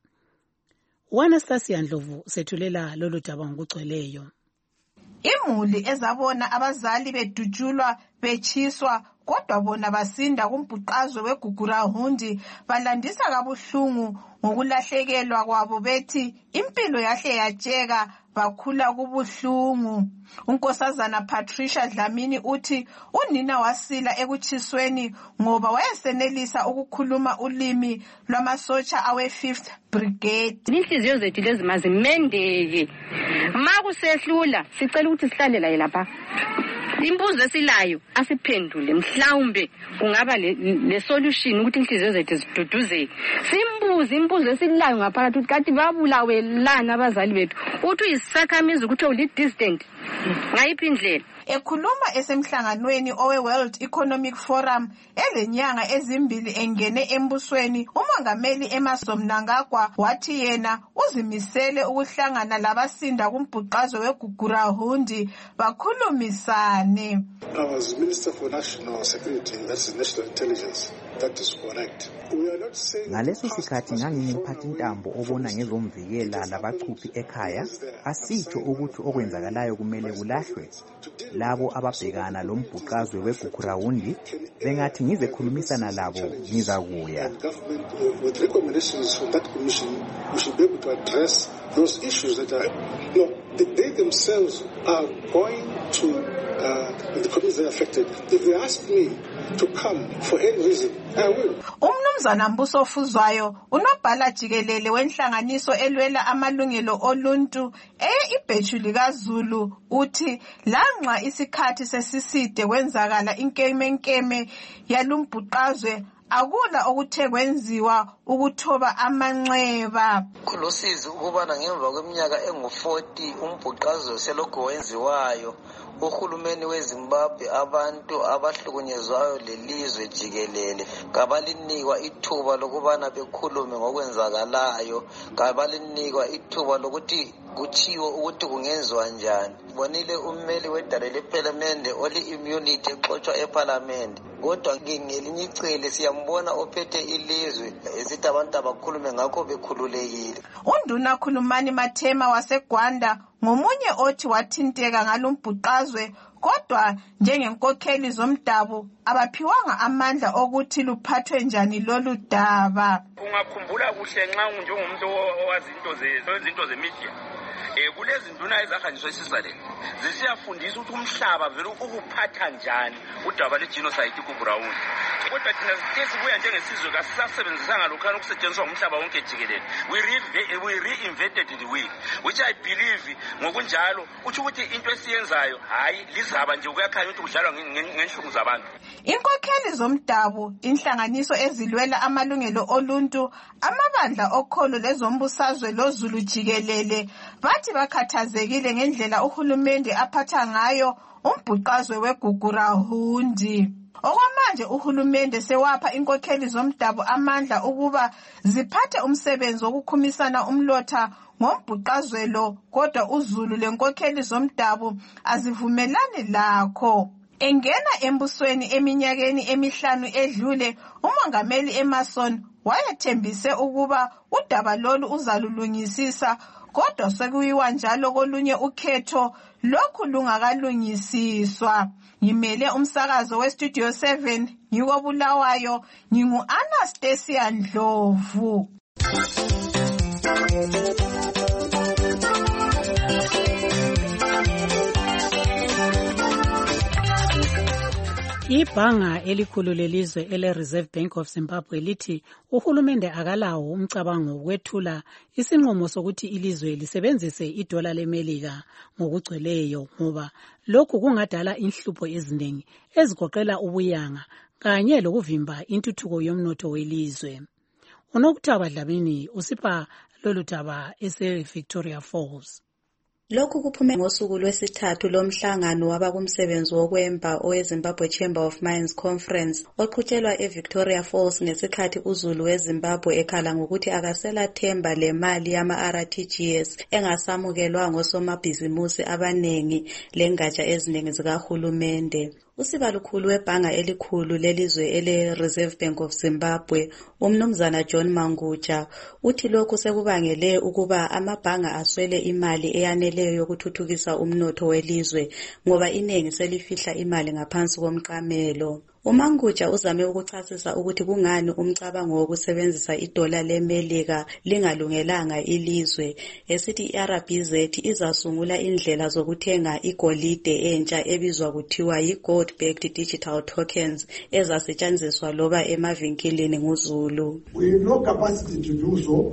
Anastasia Ndlovu sethulela lolu daba ngokugcweleyo. Imuli ezabona abazali bedutshulwa bechiswa kodwa bona basinda kumbhuqazwe weGugurahundi balandisa kabuhlungu ngokulahlekelwa kwabo bethi impilo yahle yatsheka bakhula kubuhlungu. Unkosazana Patricia Dlamini uthi unina wasila ekuchisweni ngoba wayesenelisa ukukhuluma ulimi lwamasotsha awe-fifth Brigade. Inhliziyo zethu lezi mazimendeke makusehlula sicela ukuthi sihlale la lapha. Imbuzo esilayo asiphendule mhlawumbe kungaba le solution ukuthi inhliziyo zethu ziduduzeke. Simbuze imbuzo esilayo ngaphakathi ukuthi kanti babulawe lana abazali bethu. Uthi uyisakhamizi ukuthi uli distant ngayiphi indlela. Ekhuluma esemhlanganweni owe-World Economic Forum elenyanga ezimbili engene embusweni, umongameli Emmerson Mnangagwa wathi yena uzimisele ukuhlangana labasinda kumbhuqazwe weGugurahundi bakhulumisane. I was Minister for National Security, that's National Intelligence. That is correct. We are not saying ngaleso sikhathi ngangimphathi intambo obona ngezomvikela labachuphi ekhaya asitho ukuthi okwenzakalayo kumele kulahlwe. Labo ababhekana lombhuqazwe weGugurahundi bengathi ngizekhulumisana labo ngizakuya. With recommendations from that commission, we should be able to address those issues that are, you know, they, they themselves are going to uh, the communities that are affected. If they ask me to come for any reason, Umnumzana Mbuso Fuzwayo unobhala jikelele wenhlanganiso elwela amalungelo oluntu eye ibheju likaZulu uthi lanxa isikhathi sesiside kwenzakala inkemenkeme yalumbhuqazwe akula okuthe kwenziwa ukuthoba amanxeba. Khulusizi ukubana ngemva kweminyaka engu forty umbhuqazwe selokho wenziwayo. Uhulumeni weZimbabwe abantu abahlukunyezwayo lelizwe jikelele kabalinikwa ithuba lokubana bekhulume ngokwenzakalayo, kabalinikwa ithuba lokuthi kuchiwo ukuthi kungenziwa njani. Bonile ummeli wedale lephalamende oli immunity exoxwa eParliament, kodwa ngelinye icele siyambona ophethe ilizwe esithi abantu abakhulume ngakho bekhululekile. Unduna Khulumani Mathema waseGwanda ngomunye othi wathinteka ngalumbhuqazwe kodwa njengenkokheli zomdabu abaphiwanga amandla okuthi luphathwe njani lolu daba. Ungakhumbula kuhle nxa njengomuntu owazi into zezinto zemedia eh kulezi nduna ezahanjiswa eSisaleni zisiyafundisa ukuthi umhlaba vele ukuphatha njani udaba legenocide kuGround. Kodwa thina sesibuya njengesizwe kasisasebenzisanga lokhana ukusetshenziswa umhlaba wonke jikelele. We re we reinvented the wheel, which I believe ngokunjalo uthi ukuthi into esiyenzayo hayi lizaba nje ukuyakhanya ukuthi kudlalwa ngenhlungu zabantu. Inkokheli zomdabu, inhlanganiso ezilwela amalungelo oluntu, amabandla okholo lezombusazwe loZulu jikelele bathi bakhathazekile ngendlela uhulumende aphatha ngayo umbhuqazwe weGugurahundi. Okwamanje uhulumende sewapha inkokheli zomdabu amandla ukuba ziphathe umsebenzi wokukhumisana umlotha ngombhuqazwe lo, kodwa uZulu lenkokheli zomdabu azivumelani lakho. Engena embusweni eminyakeni emihlanu edlule, umongameli Emerson wayethembise ukuba udaba lolu uzalulungisisa, kodwa sekuyiwa njalo kolunye ukhetho lokhu lungakalungisiswa. Ngimele umsakazo weStudio seven ngikobulawayo, ngingu Anastasia Ndlovu. Ibhanga elikhulu lelizwe ele Reserve Bank of Zimbabwe lithi uhulumende akalawo umcabango wokwethula isinqumo sokuthi ilizwe lisebenzise idola leMelika ngokugcweleyo ngoba lokhu kungadala inhlupho eziningi ezigoqela ubuyanga kanye lokuvimba intuthuko yomnotho welizwe. Unokuthaba Dlamini usipha lolu daba ese Victoria Falls. Lokhu kuphume ngosuku lwesithathu lomhlangano wabakumsebenzi wokwemba oweZimbabwe Chamber of Mines Conference oqhutshelwa eVictoria Falls ngesikhathi uZulu weZimbabwe ekhala ngokuthi akasela themba lemali yama-R T G S engasamukelwa ngosomabhizimusi abanengi lengatsha eziningi zikahulumende. Usibalukhulu webhanga elikhulu lelizwe ele Reserve Bank of Zimbabwe, umnumzana John Manguja, uthi lokhu sekubangele ukuba amabhanga aswele imali eyaneleyo yokuthuthukisa umnotho welizwe ngoba inengi selifihla imali ngaphansi komqamelo. uManguja uzame ukuchasisa ukuthi kungani umcabango wokusebenzisa idola leMelika lingalungelanga ilizwe, esithi i-R B Z izasungula indlela zokuthenga igolide entsha ebizwa kuthiwa yi-gold-backed digital tokens ezasetshenziswa loba emavinkilini nguZulu. We have no capacity to do so.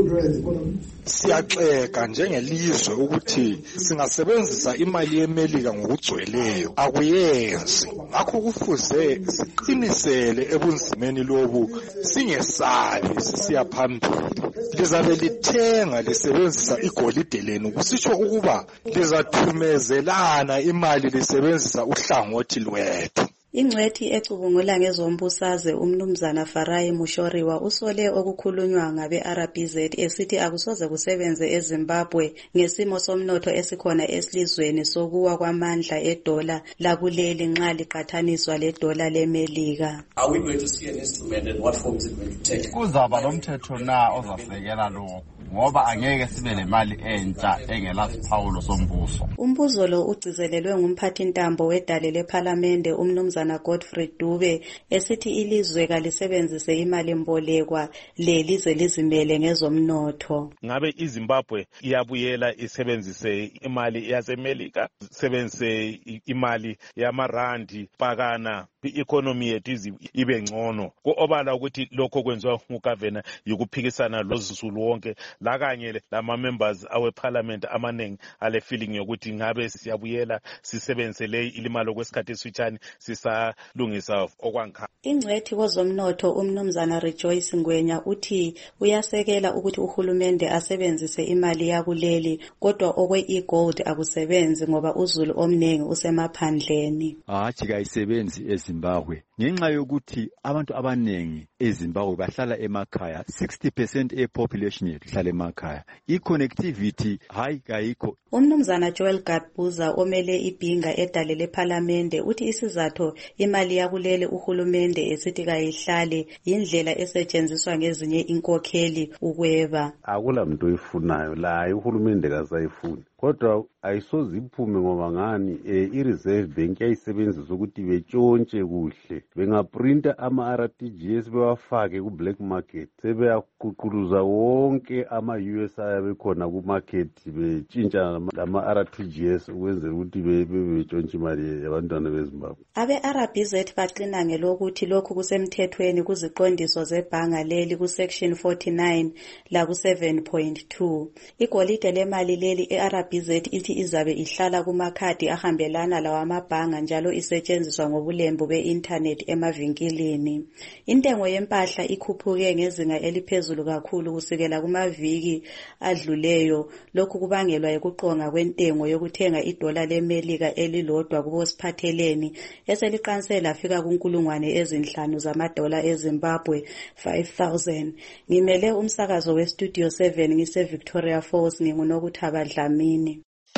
Siyaxeka njengelizwe ukuthi singasebenzisa imali yeMelika ngokugcweleyo, akuyenzi. Ngakho kufuze siqinisele ebunzimeni lobu, singesabi sisiya phambili. Lizabe lithenga lisebenzisa igolide lenu, kusitsho ukuba lizathumezelana imali lisebenzisa uhlangothi lwethu. Ingcwethi ecubungula ngezombusaze umnumzana Farai Mushoriwa usole okukhulunywa ngabe-R B Z esithi akusoze kusebenze eZimbabwe ngesimo somnotho esikhona esilizweni sokuwa kwamandla edola lakuleli nxa liqathaniswa ledola leMelika. Are we going to see an instrument and what form is it going to take? Kuzaba lomthetho na ozasekela lokho ngoba angeke sibe nemali entsha engela siphawulo sombuso. Umbuzo lo ugcizelelwe ngumphathintambo wedale lePhalamende umnumzana Godfrey Dube esithi ilizwe kalisebenzise imali mbolekwa lelize lizimele ngezomnotho. Ngabe iZimbabwe iyabuyela isebenzise imali yaseMelika, isebenzise imali yamarandi pakana i-economy yethu ibe ngcono. Obala ukuthi lokho kwenziwa ngugavana yikuphikisana lozulu wonke la kanye lama-members awe-parliament amaningi ale feeling yokuthi ngabe siyabuyela sisebenzise le ilimali okwesikhathi esifitshane sisalungisa okwangikha. Ingcwethi kwezomnotho umnumzana Rejoice Ngwenya uthi uyasekela ukuthi uhulumende asebenzise imali yakuleli kodwa okwe e-gold akusebenzi ngoba uzulu omningi usemaphandleni. Hathi kayisebenzi eZimbabwe ngenxa yokuthi abantu abaningi eZimbabwe bahlala emakhaya, sixty percent e-population yethu ihlala emakhaya. I-connectivity hayi kayikho. Umnumzana Joel Gatbuza omele ibhinga edale lePhalamende uthi isizathu imali yakuleli uhulumende esithi kayihlale indlela esetshenziswa ngezinye inkokheli ukweba. Akula muntu oyifunayo la uhulumende kasayifuni. Kodwa ayisoze iphume ngoba ngani i-reserve bank yayisebenzisa ukuthi betshontshe kuhle, bengaprinta ama-R T G S bewafake ku-black market, sebeyaququluza wonke ama-U S I abekhona ku-market betshintsha lama-R T G S ukwenzela ukuthi betshontshe imali yabantwana beZimbabwe. Abe-R B Z baqina ngelokuthi lokhu kusemthethweni kuziqondiso zebhanga leli ku-section forty-nine la ku-seven point two. Igolide lemali leli e-R B Z ithi izabe ihlala kumakhadi ahambelana lawamabhanga njalo isetshenziswa ngobulembu be-internet emavinkilini. Intengo yempahla ikhuphuke ngezinga eliphezulu kakhulu kusukela kumaviki adluleyo. Lokhu kubangelwa yikuqonga kwentengo yokuthenga idola leMelika elilodwa kubosiphatheleni eseliqanse lafika kunkulungwane ezinhlanu zamadola eZimbabwe five thousand. Ngimele umsakazo weStudio seven ngise Victoria Falls nginguNokuthaba Dlamini.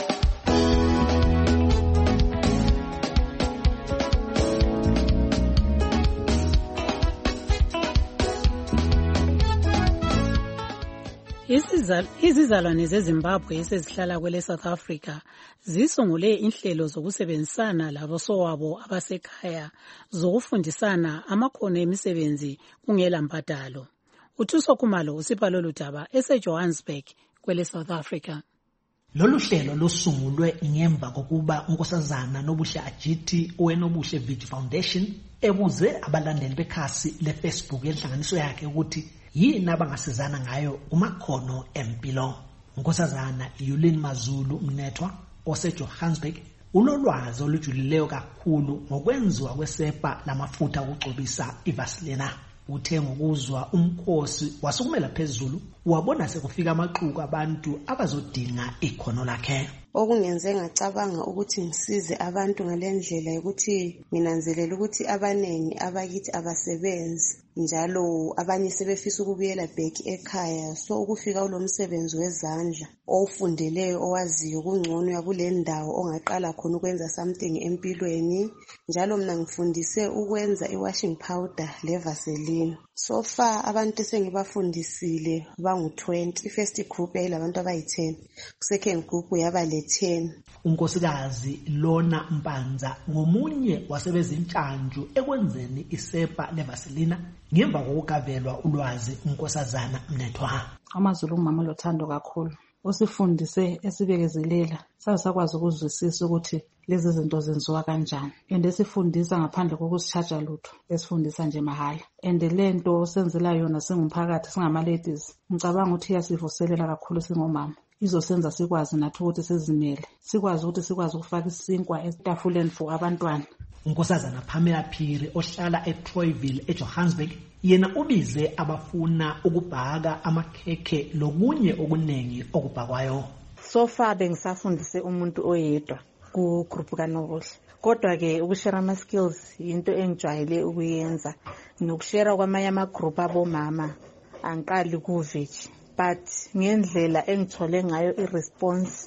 Izizalwane zeZimbabwe esezihlala kwele South Africa zisungule inhlelo zokusebenzisana labosowabo abasekhaya zokufundisana amakhono emisebenzi kungela mbadalo. Uthuso Khumalo usipha lolu daba eseJohannesburg kwele South Africa. Lolu hlelo lusungulwe ngemva kokuba unkosazana Nobuhle Ajithi owenobuhle Village Foundation ebuze abalandeli bekhasi leFacebook yenhlanganiso yakhe ukuthi yini abangasizana ngayo kumakhono empilo. Unkosazana Yulin Mazulu Mnethwa oseJohannesburg unolwazi olujulileyo kakhulu ngokwenziwa kwesepa lamafutha okugcobisa iVaseline. Uthe ngokuzwa umkhosi wasukumela phezulu wabona sekufika amaxuku abantu abazodinga ikhono lakhe. Okungenze ngacabanga ukuthi ngisize abantu ngalendlela ukuthi nginanzelela ukuthi abanengi abakithi abasebenzi njalo abanye sebefisa ukubuyela back ekhaya, so ukufika kulomsebenzi wezandla owufundeleyo owaziyo kungcono yakule ndawo ongaqala khona ukwenza something empilweni. Njalo mina ngifundise ukwenza i-washing powder leVaseline. So far abantu esengibafundisile bangu twenty. First group yayilabantu abayi-ten, second group yaba le ten. Unkosikazi Lona Mpanza ngomunye wasebezintshantshu ekwenzeni isepa leVaseline ngemva kokugavelwa ulwazi unkosazana Mnethwa. AmaZulu umama lothando kakhulu, usifundise esibekezelela sasakwazi ukuzwisisa ukuthi lezi zinto zenziwa kanjani, and esifundisa ngaphandle kokusitshaja lutho, esifundisa nje mahala. And lento senzela yona singumphakathi singama-ladies, ngicabanga ukuthi iyasivuselela kakhulu singomama, izosenza sikwazi nathi ukuthi sizimele, sikwazi ukuthi sikwazi ukufaka isinkwa etafuleni for abantwana. Unkosazana Pamela Phiri ohlala eTroyville eJohannesburg yena ubize abafuna ukubhaka amakhekhe lokunye okunengi okubhakwayo. So far bengisafundise umuntu oyedwa ku group kaNobuhle, kodwa ke ukushare ama skills into engijwayele ukuyenza, nokushare kwamanye ama group abomama angiqali ku village, but ngendlela engithole ngayo iresponse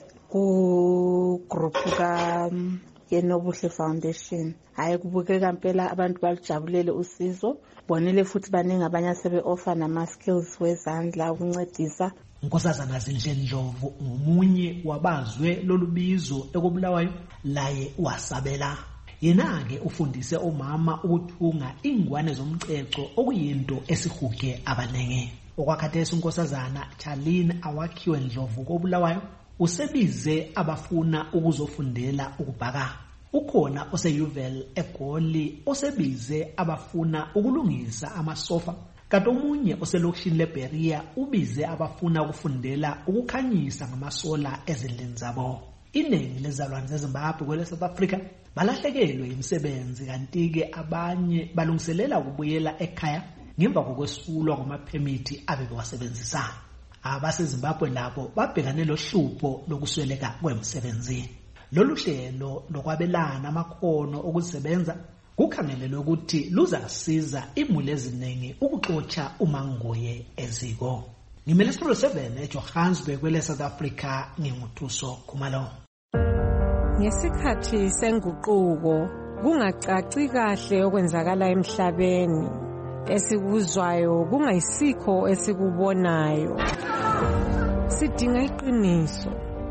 ku group ka yeNobuhle Foundation hayi kubukeka impela abantu balijabulele usizo, bonile futhi baningi abanye asebe offer nama skills wezandla ukuncedisa. Unkosazana Zindleni Ndlovu ngomunye wabazwe lolubizo ekubulawayo laye wasabela. Yena-ke ufundise omama ukuthunga ingwane zomceco okuyinto esihuge abanenge. Okwakhathesi unkosazana Charlene Awakhiwe Ndlovu kobulawayo usebize abafuna ukuzofundela ukubhaka. ukhona oseyuvel eGoli osebize abafuna ukulungisa amasofa, kanti omunye oselokishini leBeria ubize abafuna ukufundela ukukhanyisa ngamasola ezindlini zabo. Iningi lezalwane zeZimbabwe kwele South Africa balahlekelwe imisebenzi, kanti-ke abanye balungiselela ukubuyela ekhaya ngemva kokwesulwa kwamaphemithi abebewasebenzisa. Abasezimbabwe labo babhekane lohlupho lokusweleka kwemisebenzi. Lolu hlelo lokwabelana amakhono okusebenza kukhangelelwe ukuthi luzasiza imuli eziningi ukuxotsha umangoye eziko. Ngimele Studio seven eJohannesburg kwele South Africa, nginguthuso Khumalo. Ngesikhathi senguquko kungacaci kahle okwenzakala emhlabeni, esikuzwayo kungayisikho esikubonayo. Sidinga iqiniso.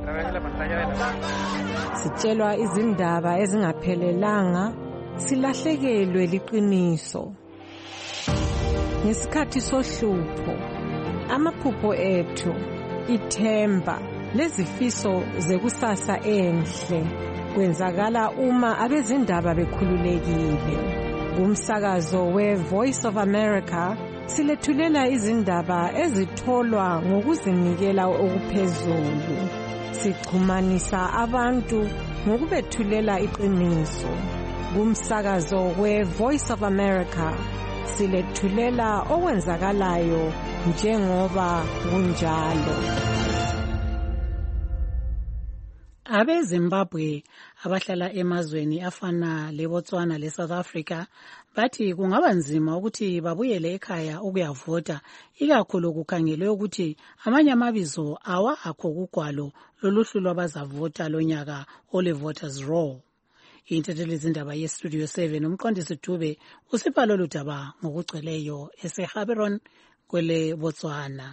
Sitshelwa izindaba ezingaphelelanga, silahlekelwe liqiniso. Ngesikhathi sohlupho, amaphupho ethu, ithemba lezifiso zekusasa enhle kwenzakala uma abezindaba bekhululekile. Kumsakazo we-Voice of America silethulela izindaba ezitholwa ngokuzinikela okuphezulu. Sichumanisa abantu ngokubethulela iqiniso. Kumsakazo we-Voice of America silethulela okwenzakalayo njengoba kunjalo. Abezimbabwe abahlala emazweni afana leBotswana leSouth Africa bathi kungaba nzima ukuthi babuyele ekhaya ukuyavota, ikakhulu kukhangelwe ukuthi amanye amabizo awakho kugwalo loluhlu lwabazavota lonyaka ole voters roll. Intethelezindaba yeStudio seven umqondisi Dube usipha lolu daba ngokugcweleyo eseHaberon kwele Botswana.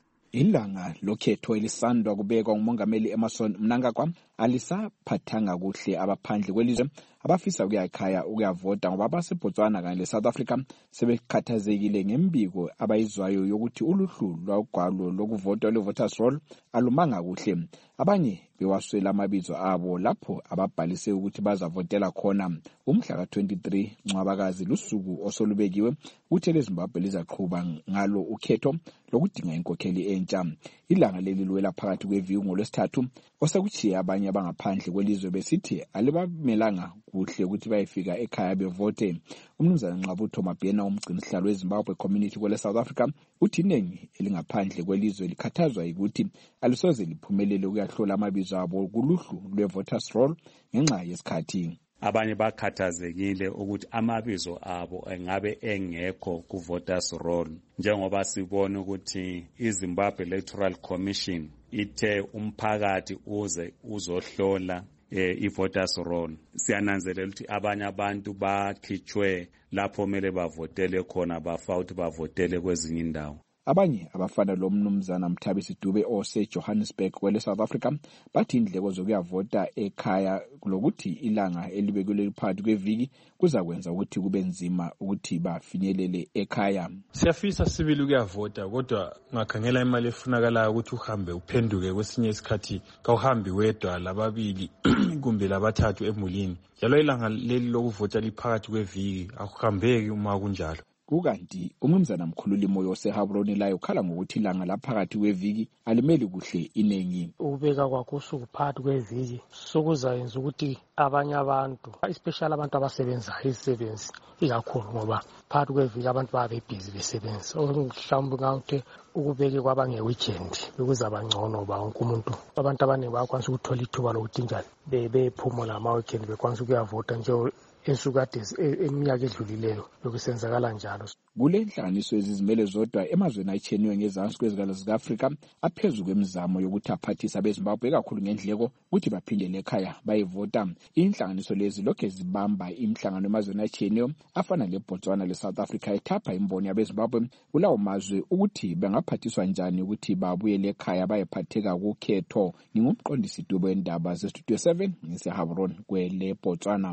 Ilanga lokhetho elisandwa kubekwa ngumongameli Emmerson Mnangagwa alisaphathanga kuhle abaphandle kwelizwe abafisa ukuya ekhaya ukuyavota, ngoba abaseBotswana kanye leSouth Africa sebekhathazekile ngembiko abayizwayo yokuthi uluhlu lwagwalo lokuvota lwe-voters roll alumanga kuhle. Abanye bewaswela amabizo abo lapho ababhalise ukuthi bazavotela khona. Umhla ka twenty-three Ncwabakazi lusuku osolubekiwe ukuthi leZimbabwe lizaqhuba ngalo ukhetho lokudinga inkokheli entsha. Ilanga leli lwela phakathi kweviki ngolwesithathu, osekuchiya abanye abangaphandle kwelizwe besithi alibamelanga kuhle ukuthi bayefika ekhaya bevote. Umnumzana Nqabutho Mabhena umgcinisihlalo weZimbabwe community kwele South Africa uthi iningi elingaphandle kwelizwe likhathazwa ukuthi alisoze liphumelele ukuyahlola amabizo abo kuluhlu lwe-voters roll ngenxa yesikhathi. Abanye bakhathazekile ukuthi amabizo abo engabe engekho ku-voters roll, njengoba sibona ukuthi iZimbabwe Electoral Commission ithe umphakathi uze uzohlola eh, i-voters roll. Siyananzelela ukuthi abanye abantu bakhitshwe lapho kumele bavotele khona bafa ukuthi bavotele kwezinye indawo. Abanye abafana lo mnumzana Mthabisi Dube ose-Johannesburg kwele South Africa bathi indleko zokuyavota ekhaya lokuthi ilanga elibekelwe phakathi kweviki kuzakwenza ukuthi kube nzima ukuthi bafinyelele ekhaya. Siyafisa sibili ukuyavota, kodwa ngakhangela imali efunakalayo ukuthi uhambe uphenduke kwesinye isikhathi kawuhambi wedwa lababili kumbe labathathu emulini. Njalo ilanga leli lokuvota liphakathi kweviki akuhambeki uma kunjalo. Kukanti umnumzana mkhululi moyo seHabroni layo khala ngokuthi ilanga laphakathi kweviki alimeli kuhle inengi. Ubeka kwakho usuku phakathi kweviki sokuzayenza ukuthi abanye abantu, especially abantu abasebenza izisebenzi ikakhulu, ngoba phakathi kweviki abantu babebhizi besebenza. Mhlawumbe ngawuthi ukubeke kwabange-weekend bekuzaba ngcono ba wonke umuntu. Abantu abaningi bayakwanisa ukuthola ithuba lokuthi njani bephumula ama-weekend bekwanisa ukuyavota nje esukade eminyaka edlulileyo lokusenzakala njalo. Kule nhlanganiso ezizimele zodwa emazweni ayitsheniwe ngezansi kwezikala zika-Afrika aphezu kwemizamo yokuthi aphathisa abeZimbabwe kakhulu ngendleko ukuthi baphindele ekhaya bayevota. Inhlanganiso lezi lokhe zibamba imihlangano emazweni ayitsheniwe afana leBotswana leSouth Africa ethapha imbono yabeZimbabwe kulawo mazwe ukuthi bangaphathiswa njani ukuthi babuyele ekhaya bayephatheka kukhetho. Ngingumqondisi Dube wendaba zeStudio seven ngiseHabroni kwele Botswana.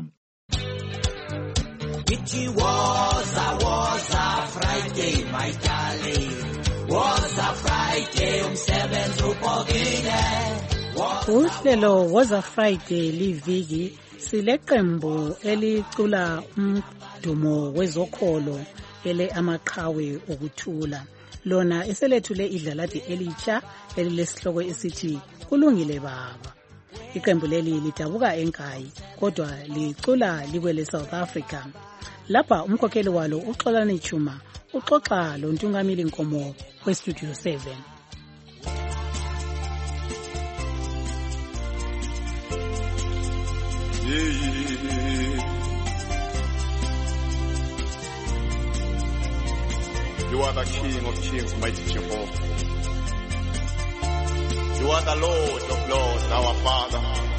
It was a was a Friday, my darling. Was a Friday, umsebenzi uphokile. Uhlelo was a Friday liviki sileqembu elicula umdumo wezokholo ele amaqhawe okuthula. Lona eselethule idlaladi elitsha elilesihloko esithi kulungile baba. Iqembu leli lidabuka enkayi kodwa licula likwele South Africa. Lapha umkhokheli walo uXolani Chuma uxoxa lo Ntungamili Nkomo weStudio seven. You are the King of Kings, mighty Jehovah. You are the Lord of Lords, our Father.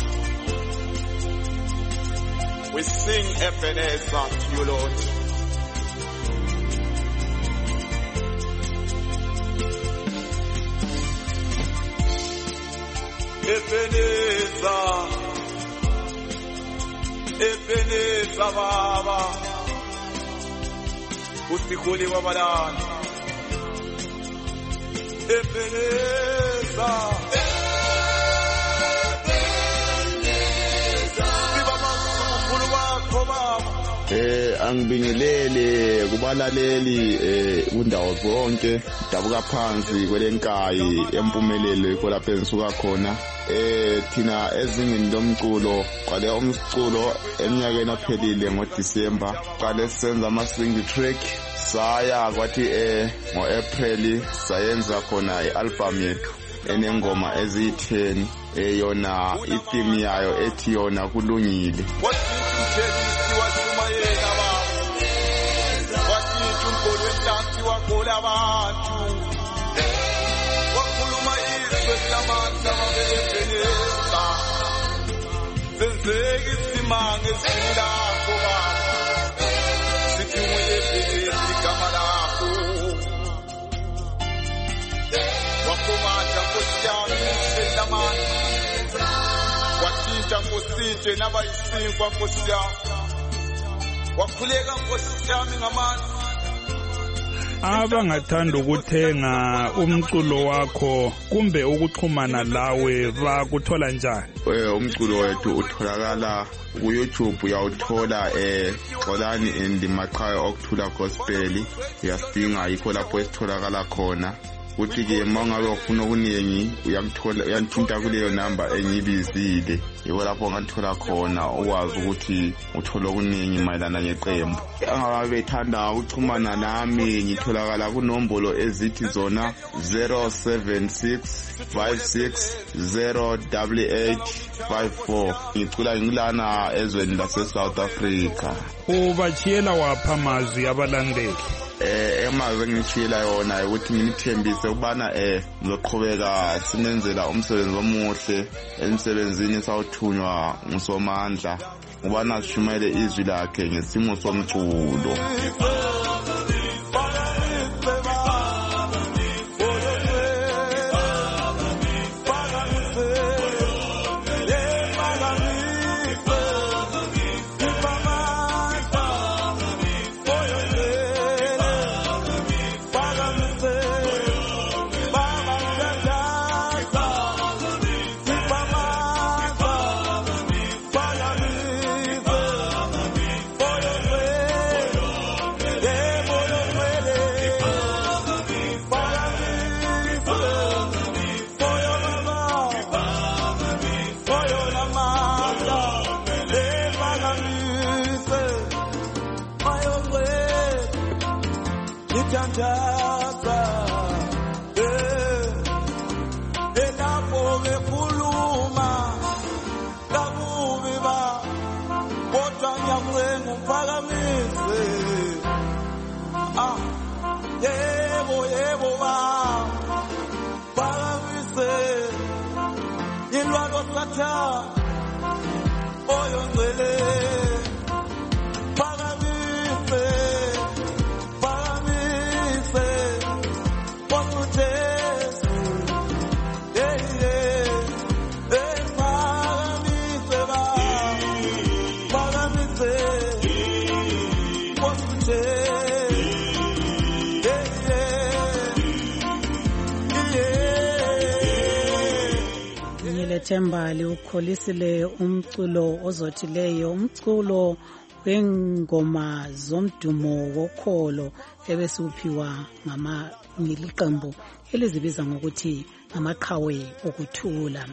We sing Ebenezer to you, Lord. Ebenezer, Ebenezer, Baba. Usihuli wabalana. Ebenezer, Ebenezer. Sibama mkhulu wakho baba. Eh angibingelele kubalaleli eh kundawo zonke dabuka phansi kwelenkayi empumelelo ikho lapha ensuka khona. Eh thina ezingeni lomculo qale umculo eminyakeni aphelile ngoDisemba qale senza ama single track saya kwathi eh ngoApril sayenza khona ialbum yethu enengoma eziyi-ten eh yona itheme yayo ethi yona kulungile. Senzeki simange silakho baba sithi uyebhezi igama lakho wakhomata nkosiyami selamani wathinta nkositshe nabayisinkwa nkosiyami wakhuleka nkosiyami ngamanzi. Abangathanda ukuthenga umculo wakho kumbe ukuxhumana lawe bakuthola njani? Eh umculo wethu utholakala ku YouTube, uyawuthola eh Xolani and Maqhawe okuthula gospel. Uyasidinga yikho lapho esitholakala khona. Uthi ke mangabe ufuna okuningi uyakuthola uyanthinta kuleyo number engibizile. Yiko lapho ngathola khona ukwazi ukuthi uthola okuningi mayelana ngeqembu. Angabe bethanda ukuxhumana nami ngitholakala kunombolo ezithi zona zero seven six five six zero eight eight five four. Ngicula ngilana ezweni lase South Africa. Ubachiyela wapha amazwi abalandeli? Eh emazwe ngitshila yona ukuthi ngimthembise ubana eh ngizoqhubeka sinenzela umsebenzi omuhle emsebenzini sawuthunywa ngusomandla ubana sishumayele izwi lakhe ngesimo somculo. siyathemba liwukholisile umculo ozothileyo, umculo wengoma zomdumo wokholo ebesiwuphiwa ngama ngiliqembu elizibiza ngokuthi amaqhawe okuthula.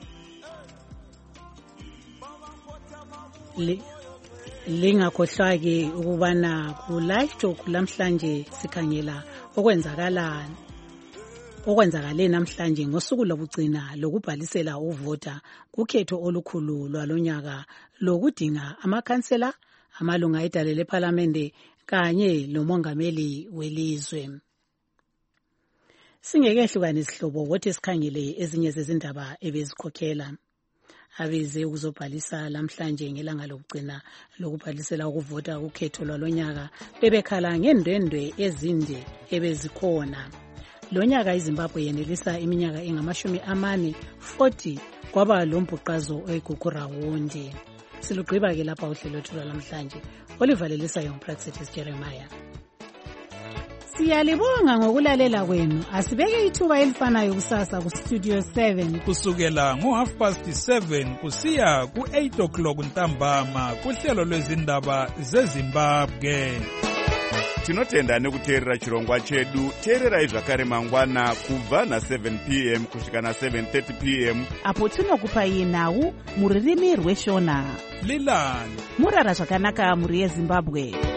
Lingakhohlwa-ke ukubana ku live talk lamhlanje sikhangela okwenzakala okwenzakale namhlanje ngosuku lokugcina lokubhalisela uvota kukhetho olukhulu lwalonyaka lokudinga amakhansela, amalunga edale lePhalamende kanye lomongameli welizwe. Singekehlukane isihlobo wothi sikhangele ezinye zezindaba ebezikhokhela abeze ukuzobhalisa lamhlanje ngelanga lokugcina lokubhalisela ukuvota kukhetho lwalonyaka bebekhala ngendwendwe ezinde ebezikhona. Lonyaka iZimbabwe yenelisa iminyaka engamashumi amane forty kwaba lombhuqazo eGugurawundi. Silugqiba ke lapha uhlelo lwethu lamhlanje olivalelisa yompraxitis Jeremiah. Siyalibonga ngokulalela kwenu. Asibeke ithuba elifanayo kusasa ku Studio seven kusukela ngo half past seven kusiya ku eight o'clock ntambama kuhlelo lwezindaba zeZimbabwe. Tinotenda nekuteerera chirongwa chedu. Teererai zvakare mangwana kubva na seven p m kusvika na seven thirty p m apo tinokupai nhau muririmi rweshona. Lilani murara zvakanaka muri yeZimbabwe.